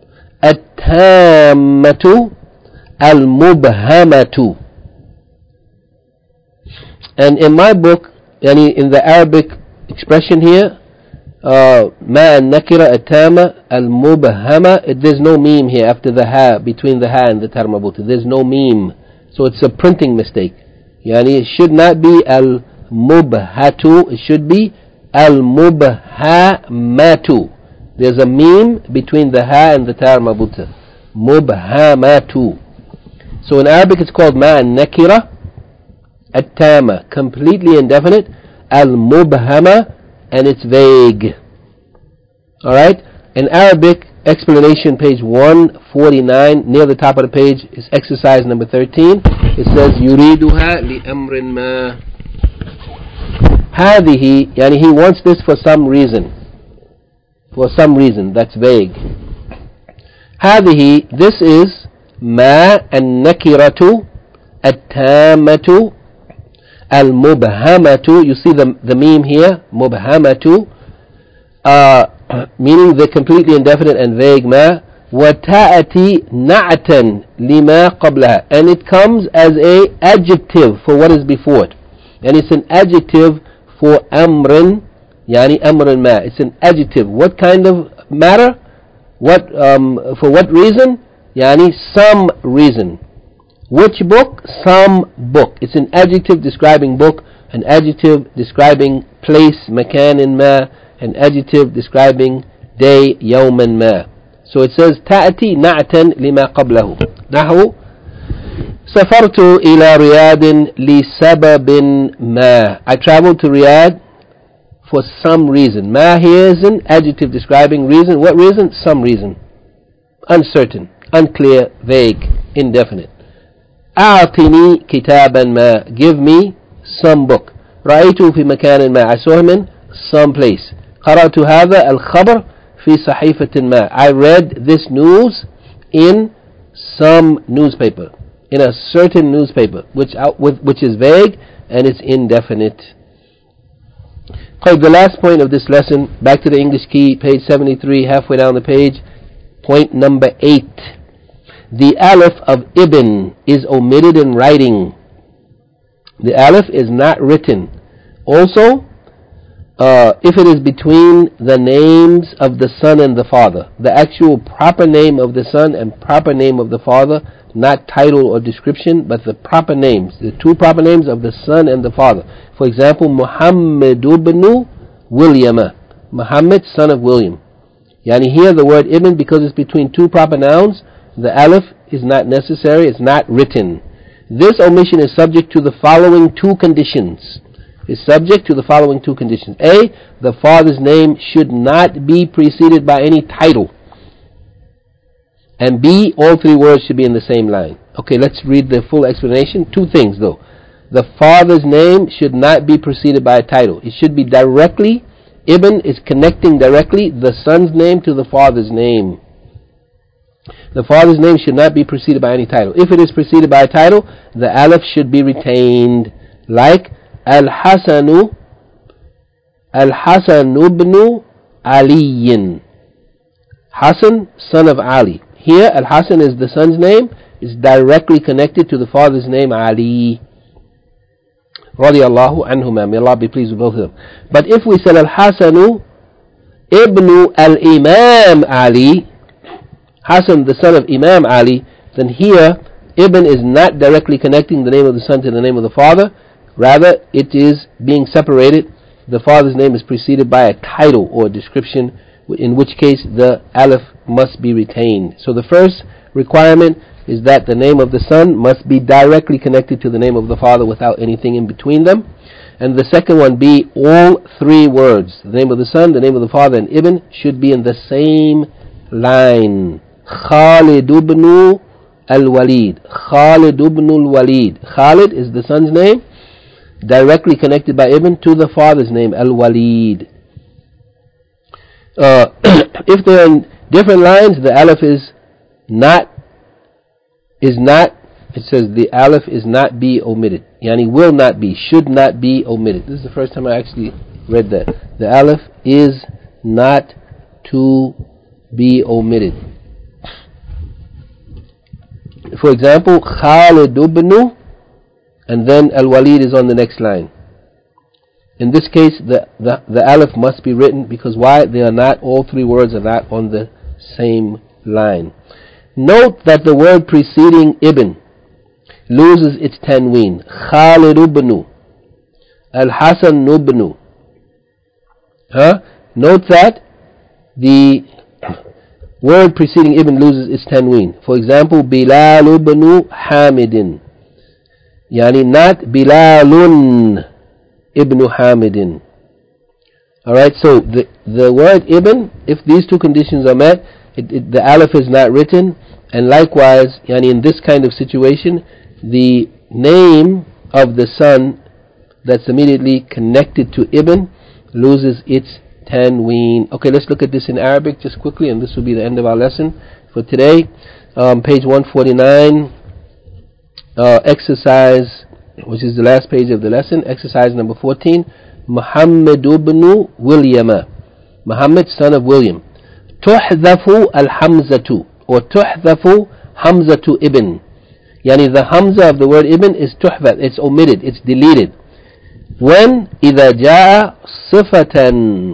At-tamatu al-mubhamatu. And in my book, yani in the Arabic expression here, ma al-nakira at-tama al-mubhama, there's no meme here after the ha, between the ha and the tar marbuta. There's no meme. So it's a printing mistake. Yani it should not be al-mubhatu, it should be al-mubhamatu. There's a meme between the ha and the tar marbuta. Mubhamatu. So in Arabic it's called ma al-nakira at-tama, completely indefinite, al-mubhama, and it's vague. Alright? In Arabic explanation, page 149, near the top of the page, is exercise number 13. It says, يُرِيدُهَا لِأَمْرٍ مَا. هذه يعني he wants this for some reason. For some reason, that's vague. هذه, this is ما النكرة التامة المبهمة. You see the meme here, مبهمة, meaning the completely indefinite and vague ما. وتأتي نعتا لما قبلها, and it comes as a adjective for what is before it, and it's an adjective for أمر, يعني أمر ما. It's an adjective. What kind of matter? What for what reason? يعني some reason. Which book? Some book. It's an adjective describing book, an adjective describing place, مكان ما, an adjective describing day, يوما ما. So it says تأتي نعتا لما قبله. نحو سافرت إلى رياض لسبب ما. I traveled to Riyadh for some reason. ما here is an adjective describing reason. What reason? Some reason. Uncertain, unclear, vague, indefinite. أعطني كتابا ما. Give me some book. رأيته في مكان ما. I saw him in some place. قرأت هذا الخبر في صحيفة ما. I read this news in some newspaper, in a certain newspaper, which is vague and it's indefinite. The last point of this lesson, back to the English key, page 73, halfway down the page, point number 8. The alif of ibn is omitted in writing. The alif is not written. Also, if it is between the names of the son and the father, the actual proper name of the son and proper name of the father, not title or description, but the proper names, the two proper names of the son and the father. For example, Muhammad ibn William, Muhammad, son of William. Yani here the word ibn, because it's between two proper nouns, the alif is not necessary, it's not written. This omission is subject to the following two conditions. Is subject to the following two conditions. A, the father's name should not be preceded by any title. And B, all three words should be in the same line. Okay, let's read the full explanation. Two things though. The father's name should not be preceded by a title. It should be directly, Ibn is connecting directly the son's name to the father's name. The father's name should not be preceded by any title. If it is preceded by a title, the alif should be retained. Like Al-Hasanu ibn Ali. Hassan, son of Ali. Here, Al-Hassan is the son's name, is directly connected to the father's name, Ali. Radiallahu anhuma. May Allah be pleased with both of them. But if we said Al-Hasanu ibn al-Imam Ali, Hassan, the son of Imam Ali, then here, Ibn is not directly connecting the name of the son to the name of the father. Rather, it is being separated. The father's name is preceded by a title or a description, in which case the alif must be retained. So the first requirement is that the name of the son must be directly connected to the name of the father without anything in between them. And the second one be all three words, the name of the son, the name of the father, and Ibn, should be in the same line. Khalid ibn al-Walid. Khalid ibn al-Walid. Khalid is the son's name, directly connected by Ibn to the father's name, al-Walid. If they're in different lines, the alif is not, it says the alif is not be omitted. Yani will not be, should not be omitted. This is the first time I actually read that. The alif is not to be omitted. For example, Khalid ibn, and then al-Walid is on the next line. In this case, the alif must be written, because why? They are not, all three words are not on the same line. Note that the word preceding Ibn loses its tanween. Khalid ibn, Al-Hasan ibn. Note that the word preceding Ibn loses its tanween. For example, Bilal ibn Hamidin. Yani not Bilalun ibn Hamidin. Alright, so the word Ibn, if these two conditions are met, the alif is not written, and likewise, yani in this kind of situation, the name of the son, that's immediately connected to ibn loses its tanween. Okay, let's look at this in Arabic just quickly, and this will be the end of our lesson for today. Page 149, exercise, which is the last page of the lesson, exercise number 14. Muhammad ibn William, Muhammad son of William. تحذف الحمزة or تحذف حمزة ibn. Yani the hamza of the word ibn is tuhfat, it's omitted, it's deleted. When إذا جاء صفة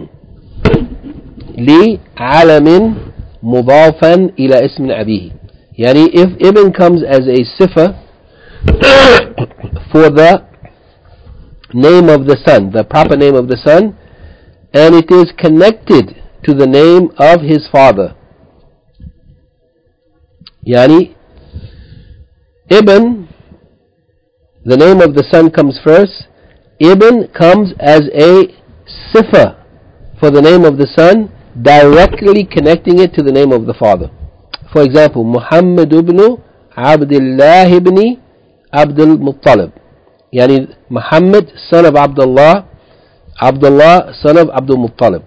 لعلم مضافا إلى اسم أبيه. Yani if ibn comes as a sifa for the name of the son, the proper name of the son, and it is connected to the name of his father. Yani ibn, the name of the son comes first. Ibn comes as a sifa for the name of the son, directly connecting it to the name of the father. For example, Muhammad ibn Abdullah ibn Abdul Muttalib. Yani Muhammad son of Abdullah, Abdullah son of Abdul Muttalib.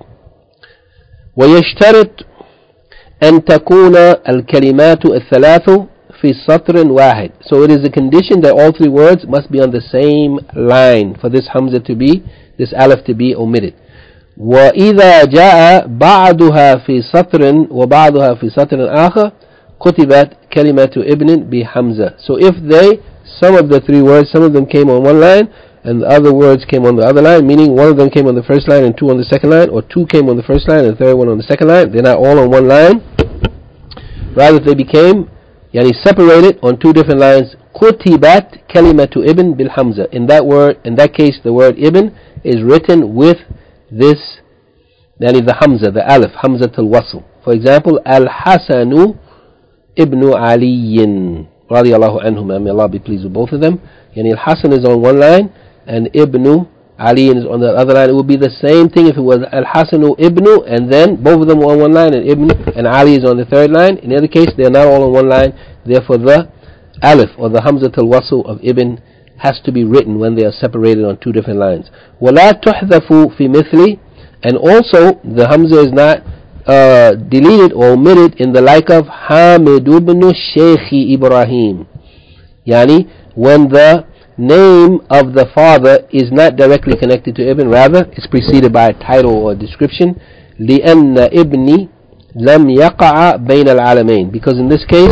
ويشترط أن تكون الكلمات الثلاث في سطر واحد. So it is a condition that all three words must be on the same line for this hamza to be, this alif to be omitted. وإذا جاء بعضها في سطر وبعضها في سطر آخر كتبت كلمة ابن بحمزة. So if they, some of the three words, some of them came on one line and the other words came on the other line, meaning one of them came on the first line and two on the second line, or two came on the first line and the third one on the second line, they're not all on one line. Rather they became separated on two different lines. كتبت كلمة ابن بالحمزة. In that word, in that case, the word ibn is written with this, the hamza, the alif, hamza al-wasl. For example, al-Hasanu ibn Ali radiyallahu anhum, may Allah be pleased with both of them. Al-Hasan is on one line and ibn Ali is on the other line. It would be the same thing if it was al-Hasanu ibn and then both of them were on one line and ibn and Ali is on the third line. In either case, they are not all on one line. Therefore, the alif or the hamza al-wasl of ibn has to be written when they are separated on two different lines. وَلَا تُحْذَفُ فِي مِثْلِ. And also, the hamza is not deleted or omitted in the like of Hamid ibn Shaykh Ibrahim. Yani, when the name of the father is not directly connected to ibn, rather it's preceded by a title or a description. لِأَنَّ إِبْنِ لَمْ يَقَعَ بَيْنَ الْعَالَمَيْنِ. Because in this case,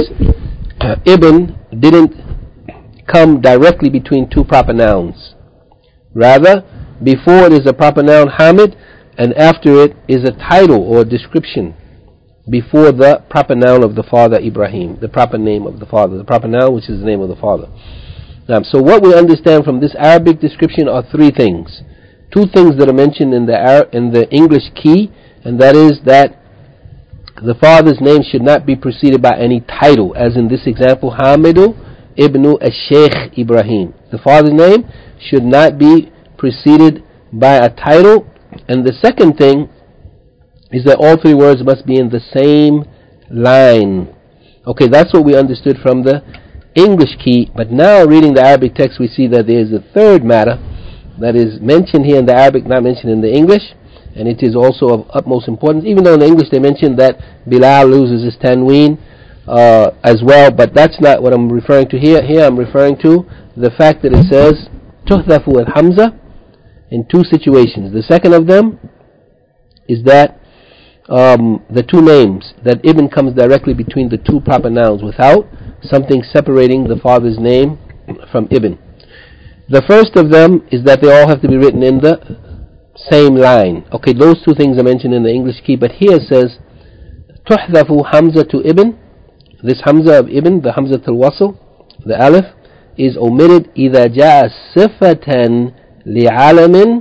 ibn didn't come directly between two proper nouns. Rather, before it is a proper noun Hamid, and after it is a title or a description before the proper noun of the father Ibrahim, the proper name of the father, the proper noun which is the name of the father. Now, so what we understand from this Arabic description are three things. Two things that are mentioned in the English key, and that is that the father's name should not be preceded by any title, as in this example, Hamidu ibn al-Shaykh Ibrahim. The father's name should not be preceded by a title. And the second thing is that all three words must be in the same line. Okay, that's what we understood from the English key. But now reading the Arabic text, we see that there is a third matter that is mentioned here in the Arabic, not mentioned in the English. And it is also of utmost importance, even though in the English they mentioned that Bilal loses his tanween as well. But that's not what I'm referring to here. Here I'm referring to the fact that it says Tuhdafu al-Hamza in two situations. The second of them is that the two names, that ibn comes directly between the two proper nouns without something separating the father's name from ibn. The first of them is that they all have to be written in the same line. Okay, those two things are mentioned in the English key, but here it says tuhdafu hamza to ibn. This hamza of ibn, the hamza al-wasl, the alif, is omitted إذا جاء صفة لعالم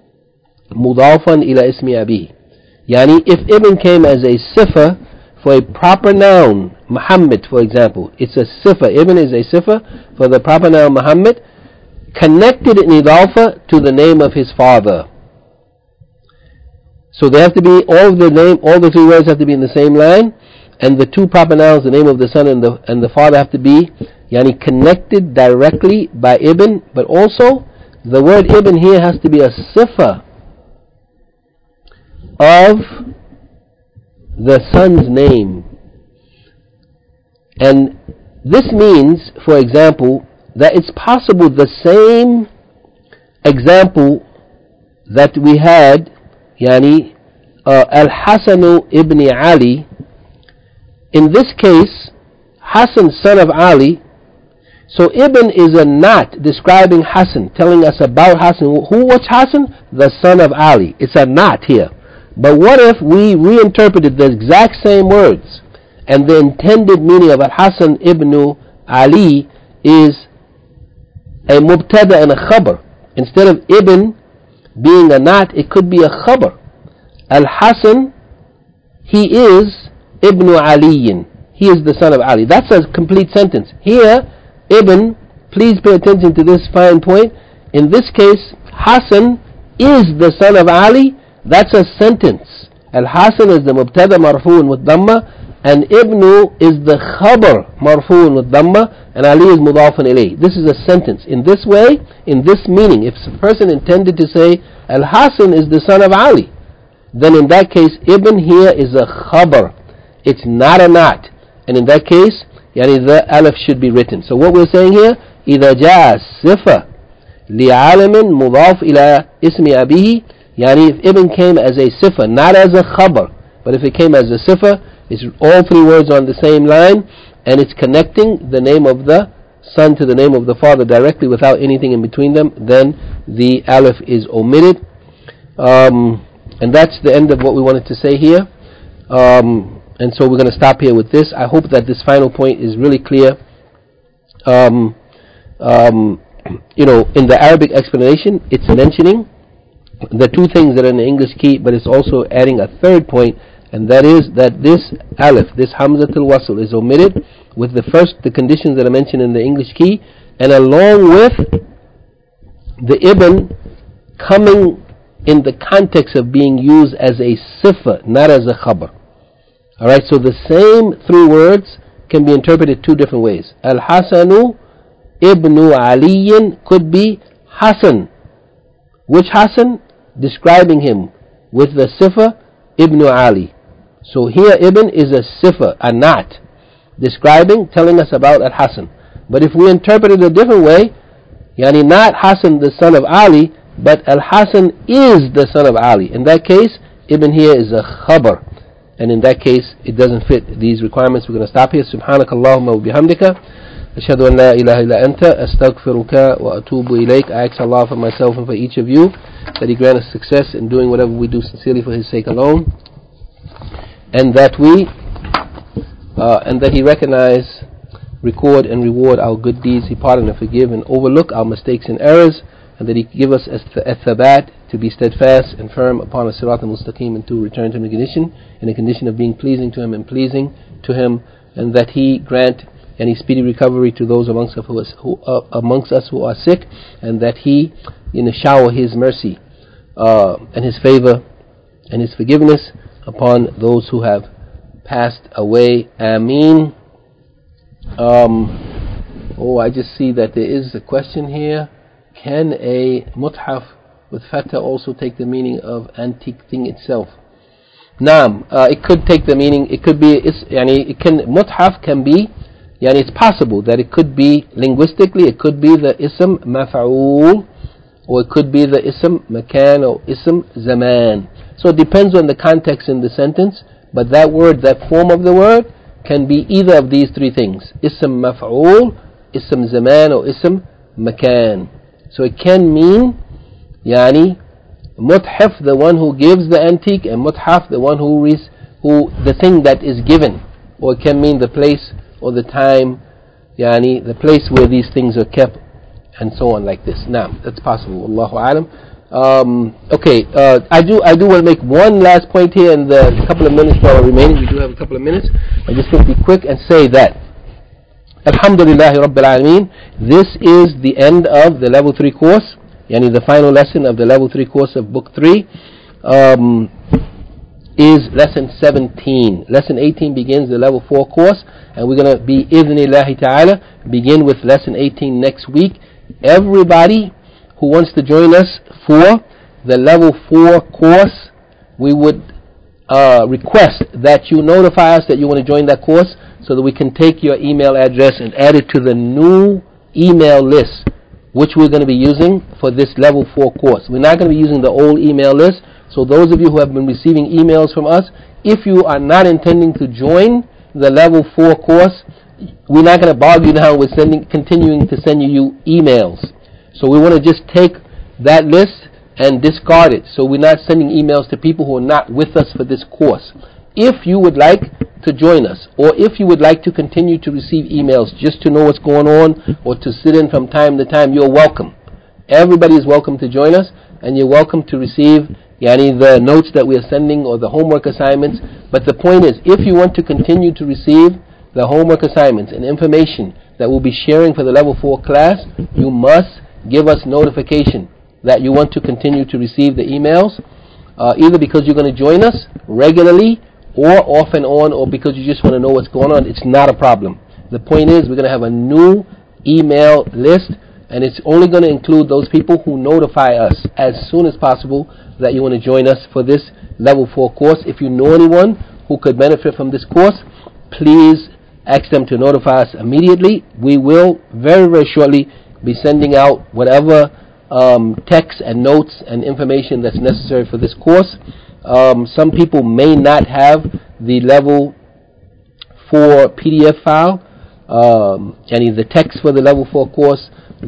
مضافا إلى اسم أبيه. Yani, if ibn came as a sifa for a proper noun, Muhammad for example, it's a sifa, ibn is a sifa for the proper noun Muhammad, connected in idafa to the name of his father. So they have to be, all the three words have to be in the same line, and the two proper nouns, the name of the son and the father, have to be connected directly by ibn, but also the word ibn here has to be a sifa of the son's name. And this means, for example, that it's possible the same example that we had, yani Al-Hasan ibn Ali. In this case, Hassan, son of Ali. So Ibn is a nat describing Hassan, telling us about Hassan. What's Hassan? The son of Ali. It's a nat here. But what if we reinterpreted the exact same words, and the intended meaning of Al-Hasan ibn Ali is a mubtada and a khabar. Instead of Ibn being a nat, it could be a khabar. Al-Hasan, he is Ibn Aliyin. He is the son of Ali. That's a complete sentence. Here, Ibn, please pay attention to this fine point. In this case, Hassan is the son of Ali. That's a sentence. Al-Hasan is the mubtada marfu'un with dhamma, and Ibn is the khabar marfu'un with dhamma, and Ali is mudafun ilayh. This is a sentence. In this way, in this meaning, if a person intended to say Al-Hasan is the son of Ali, then in that case, Ibn here is a khabar. It's not a nat. And in that case, yani the alif should be written. So what we're saying here, إذا جاء الصفة لعالم مضاف إلى اسم أبيه, yani if Ibn came as a sifa, not as a khabar, but if it came as a sifa, it's all three words on the same line, and it's connecting the name of the son to the name of the father directly without anything in between them, then the alif is omitted. And that's the end of what we wanted to say here. And so we're going to stop here with this. I hope that this final point is really clear. In the Arabic explanation, it's mentioning the two things that are in the English key, but it's also adding a third point, and that is that this alif, this hamzatul wasl, is omitted with the conditions that are mentioned in the English key, and along with the ibn coming in the context of being used as a sifa, not as a khabar. Alright, so the same three words can be interpreted two different ways. Al-Hasanu ibn Aliyin could be Hasan. Which Hasan? Describing him with the sifa Ibn Ali. So here Ibn is a sifa, a nat, describing, telling us about Al-Hasan. But if we interpret it a different way, yani not Hasan the son of Ali, but Al-Hasan is the son of Ali. In that case, Ibn here is a khabar. And in that case, it doesn't fit these requirements. We're going to stop here. Subhanakallahumma wa bihamdika. Ashhadu an la ilaha illa anta. Astaghfiruka wa atubu ilayk. I ask Allah for myself and for each of you that He grant us success in doing whatever we do sincerely for His sake alone. And that He recognize, record and reward our good deeds. He pardon and forgive and overlook our mistakes and errors. And that He give us as-thabat, to be steadfast and firm upon a sirat al-mustaqim, and to return to Him in a condition of being pleasing to Him and pleasing to Him, and that He grant any speedy recovery to those amongst us who are sick, and that He shower His mercy and His favor and His forgiveness upon those who have passed away. Ameen. I just see that there is a question here. Can a muthaf with fatha also take the meaning of antique thing itself? Naam, it could take the meaning. It could be. Muthaf can be. It's possible that it could be linguistically. It could be the ism maf'ul, or it could be the ism makan or ism zaman. So it depends on the context in the sentence. But that word, that form of the word, can be either of these three things: ism maf'ul, ism zaman, or ism makan. So it can mean, muthaf, the one who gives the antique, and muthaf, the one who the thing that is given. Or it can mean the place or the time, the place where these things are kept, and so on like this. Now, that's possible. Allahu alam. I do want to make one last point here in the couple of minutes while remaining. We do have a couple of minutes. I just want to be quick and say that Alhamdulillahi Rabbil Alameen, this is the end of the level 3 course, the final lesson of the level 3 course of book 3 is lesson 17. Lesson 18 begins the level 4 course, and we're going to begin with lesson 18 next week. Everybody who wants to join us for the level 4 course, we would request that you notify us that you want to join that course, so that we can take your email address and add it to the new email list which we're going to be using for this level 4 course. We're not going to be using the old email list. So those of you who have been receiving emails from us, if you are not intending to join the level 4 course, we're not going to bog you down with continuing to send you emails. So we want to just take that list and discard it. So we're not sending emails to people who are not with us for this course. If you would like to join us, or if you would like to continue to receive emails just to know what's going on, or to sit in from time to time, you're welcome. Everybody is welcome to join us, and you're welcome to receive the notes that we are sending or the homework assignments. But the point is, if you want to continue to receive the homework assignments and information that we'll be sharing for the level 4 class, you must give us notification that you want to continue to receive the emails, either because you're going to join us regularly or off and on, or because you just want to know what's going on. It's not a problem. The point is, we're going to have a new email list, and it's only going to include those people who notify us as soon as possible that you want to join us for this level 4 course. If you know anyone who could benefit from this course, please ask them to notify us immediately. We will very, very shortly be sending out whatever text and notes and information that's necessary for this course. Some people may not have the level 4 PDF file, the text for the level 4 course,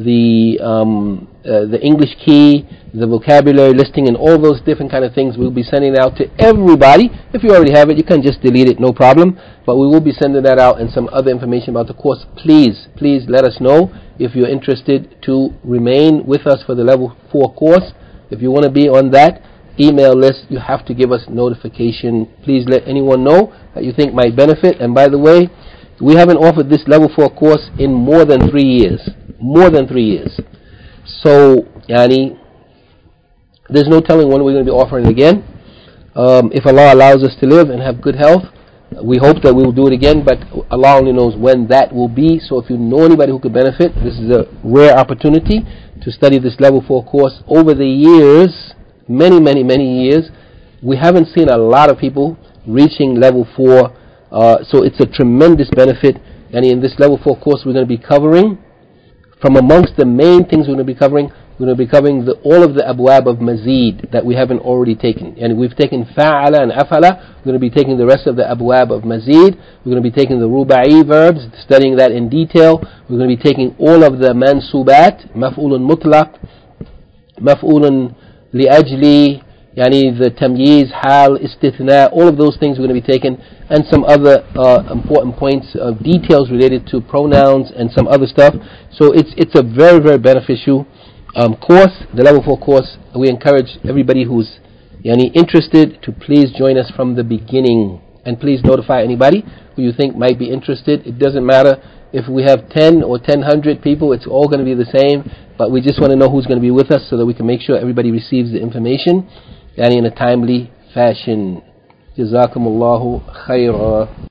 the English key, the vocabulary listing, and all those different kind of things we'll be sending out to everybody. If you already have it, you can just delete it, no problem. But we will be sending that out, and some other information about the course. Please let us know if you're interested to remain with us for the level 4 course. If you want to be on that email list, you have to give us notification. Please let anyone know that you think might benefit. And by the way, we haven't offered this level 4 course in more than 3 years. More than 3 years. So, there's no telling when we're going to be offering it again. If Allah allows us to live and have good health, we hope that we will do it again, but Allah only knows when that will be. So if you know anybody who could benefit, this is a rare opportunity to study this level 4 course. Over the years, many years, we haven't seen a lot of people reaching level 4, so it's a tremendous benefit. And in this level 4 course, we're going to be covering, from amongst the main things we're going to be covering, all of the abwab of mazid that we haven't already taken. And we've taken fa'ala and afala. We're going to be taking the rest of the abwab of mazid. We're going to be taking the ruba'i verbs, studying that in detail. We're going to be taking all of the mansubat, maf'ulun mutlaq, maf'ulun li'ajli, the tamyiz, hal, istithna, all of those things we're going to be taking, and some other important points of details related to pronouns and some other stuff. So it's a very, very beneficial course, the level 4 course. We encourage everybody who's interested to please join us from the beginning, and please notify anybody who you think might be interested. It doesn't matter if we have 10 or 1,000 people, it's all going to be the same, but we just want to know who's going to be with us so that we can make sure everybody receives the information in a timely fashion. Jazakumullahu khaira.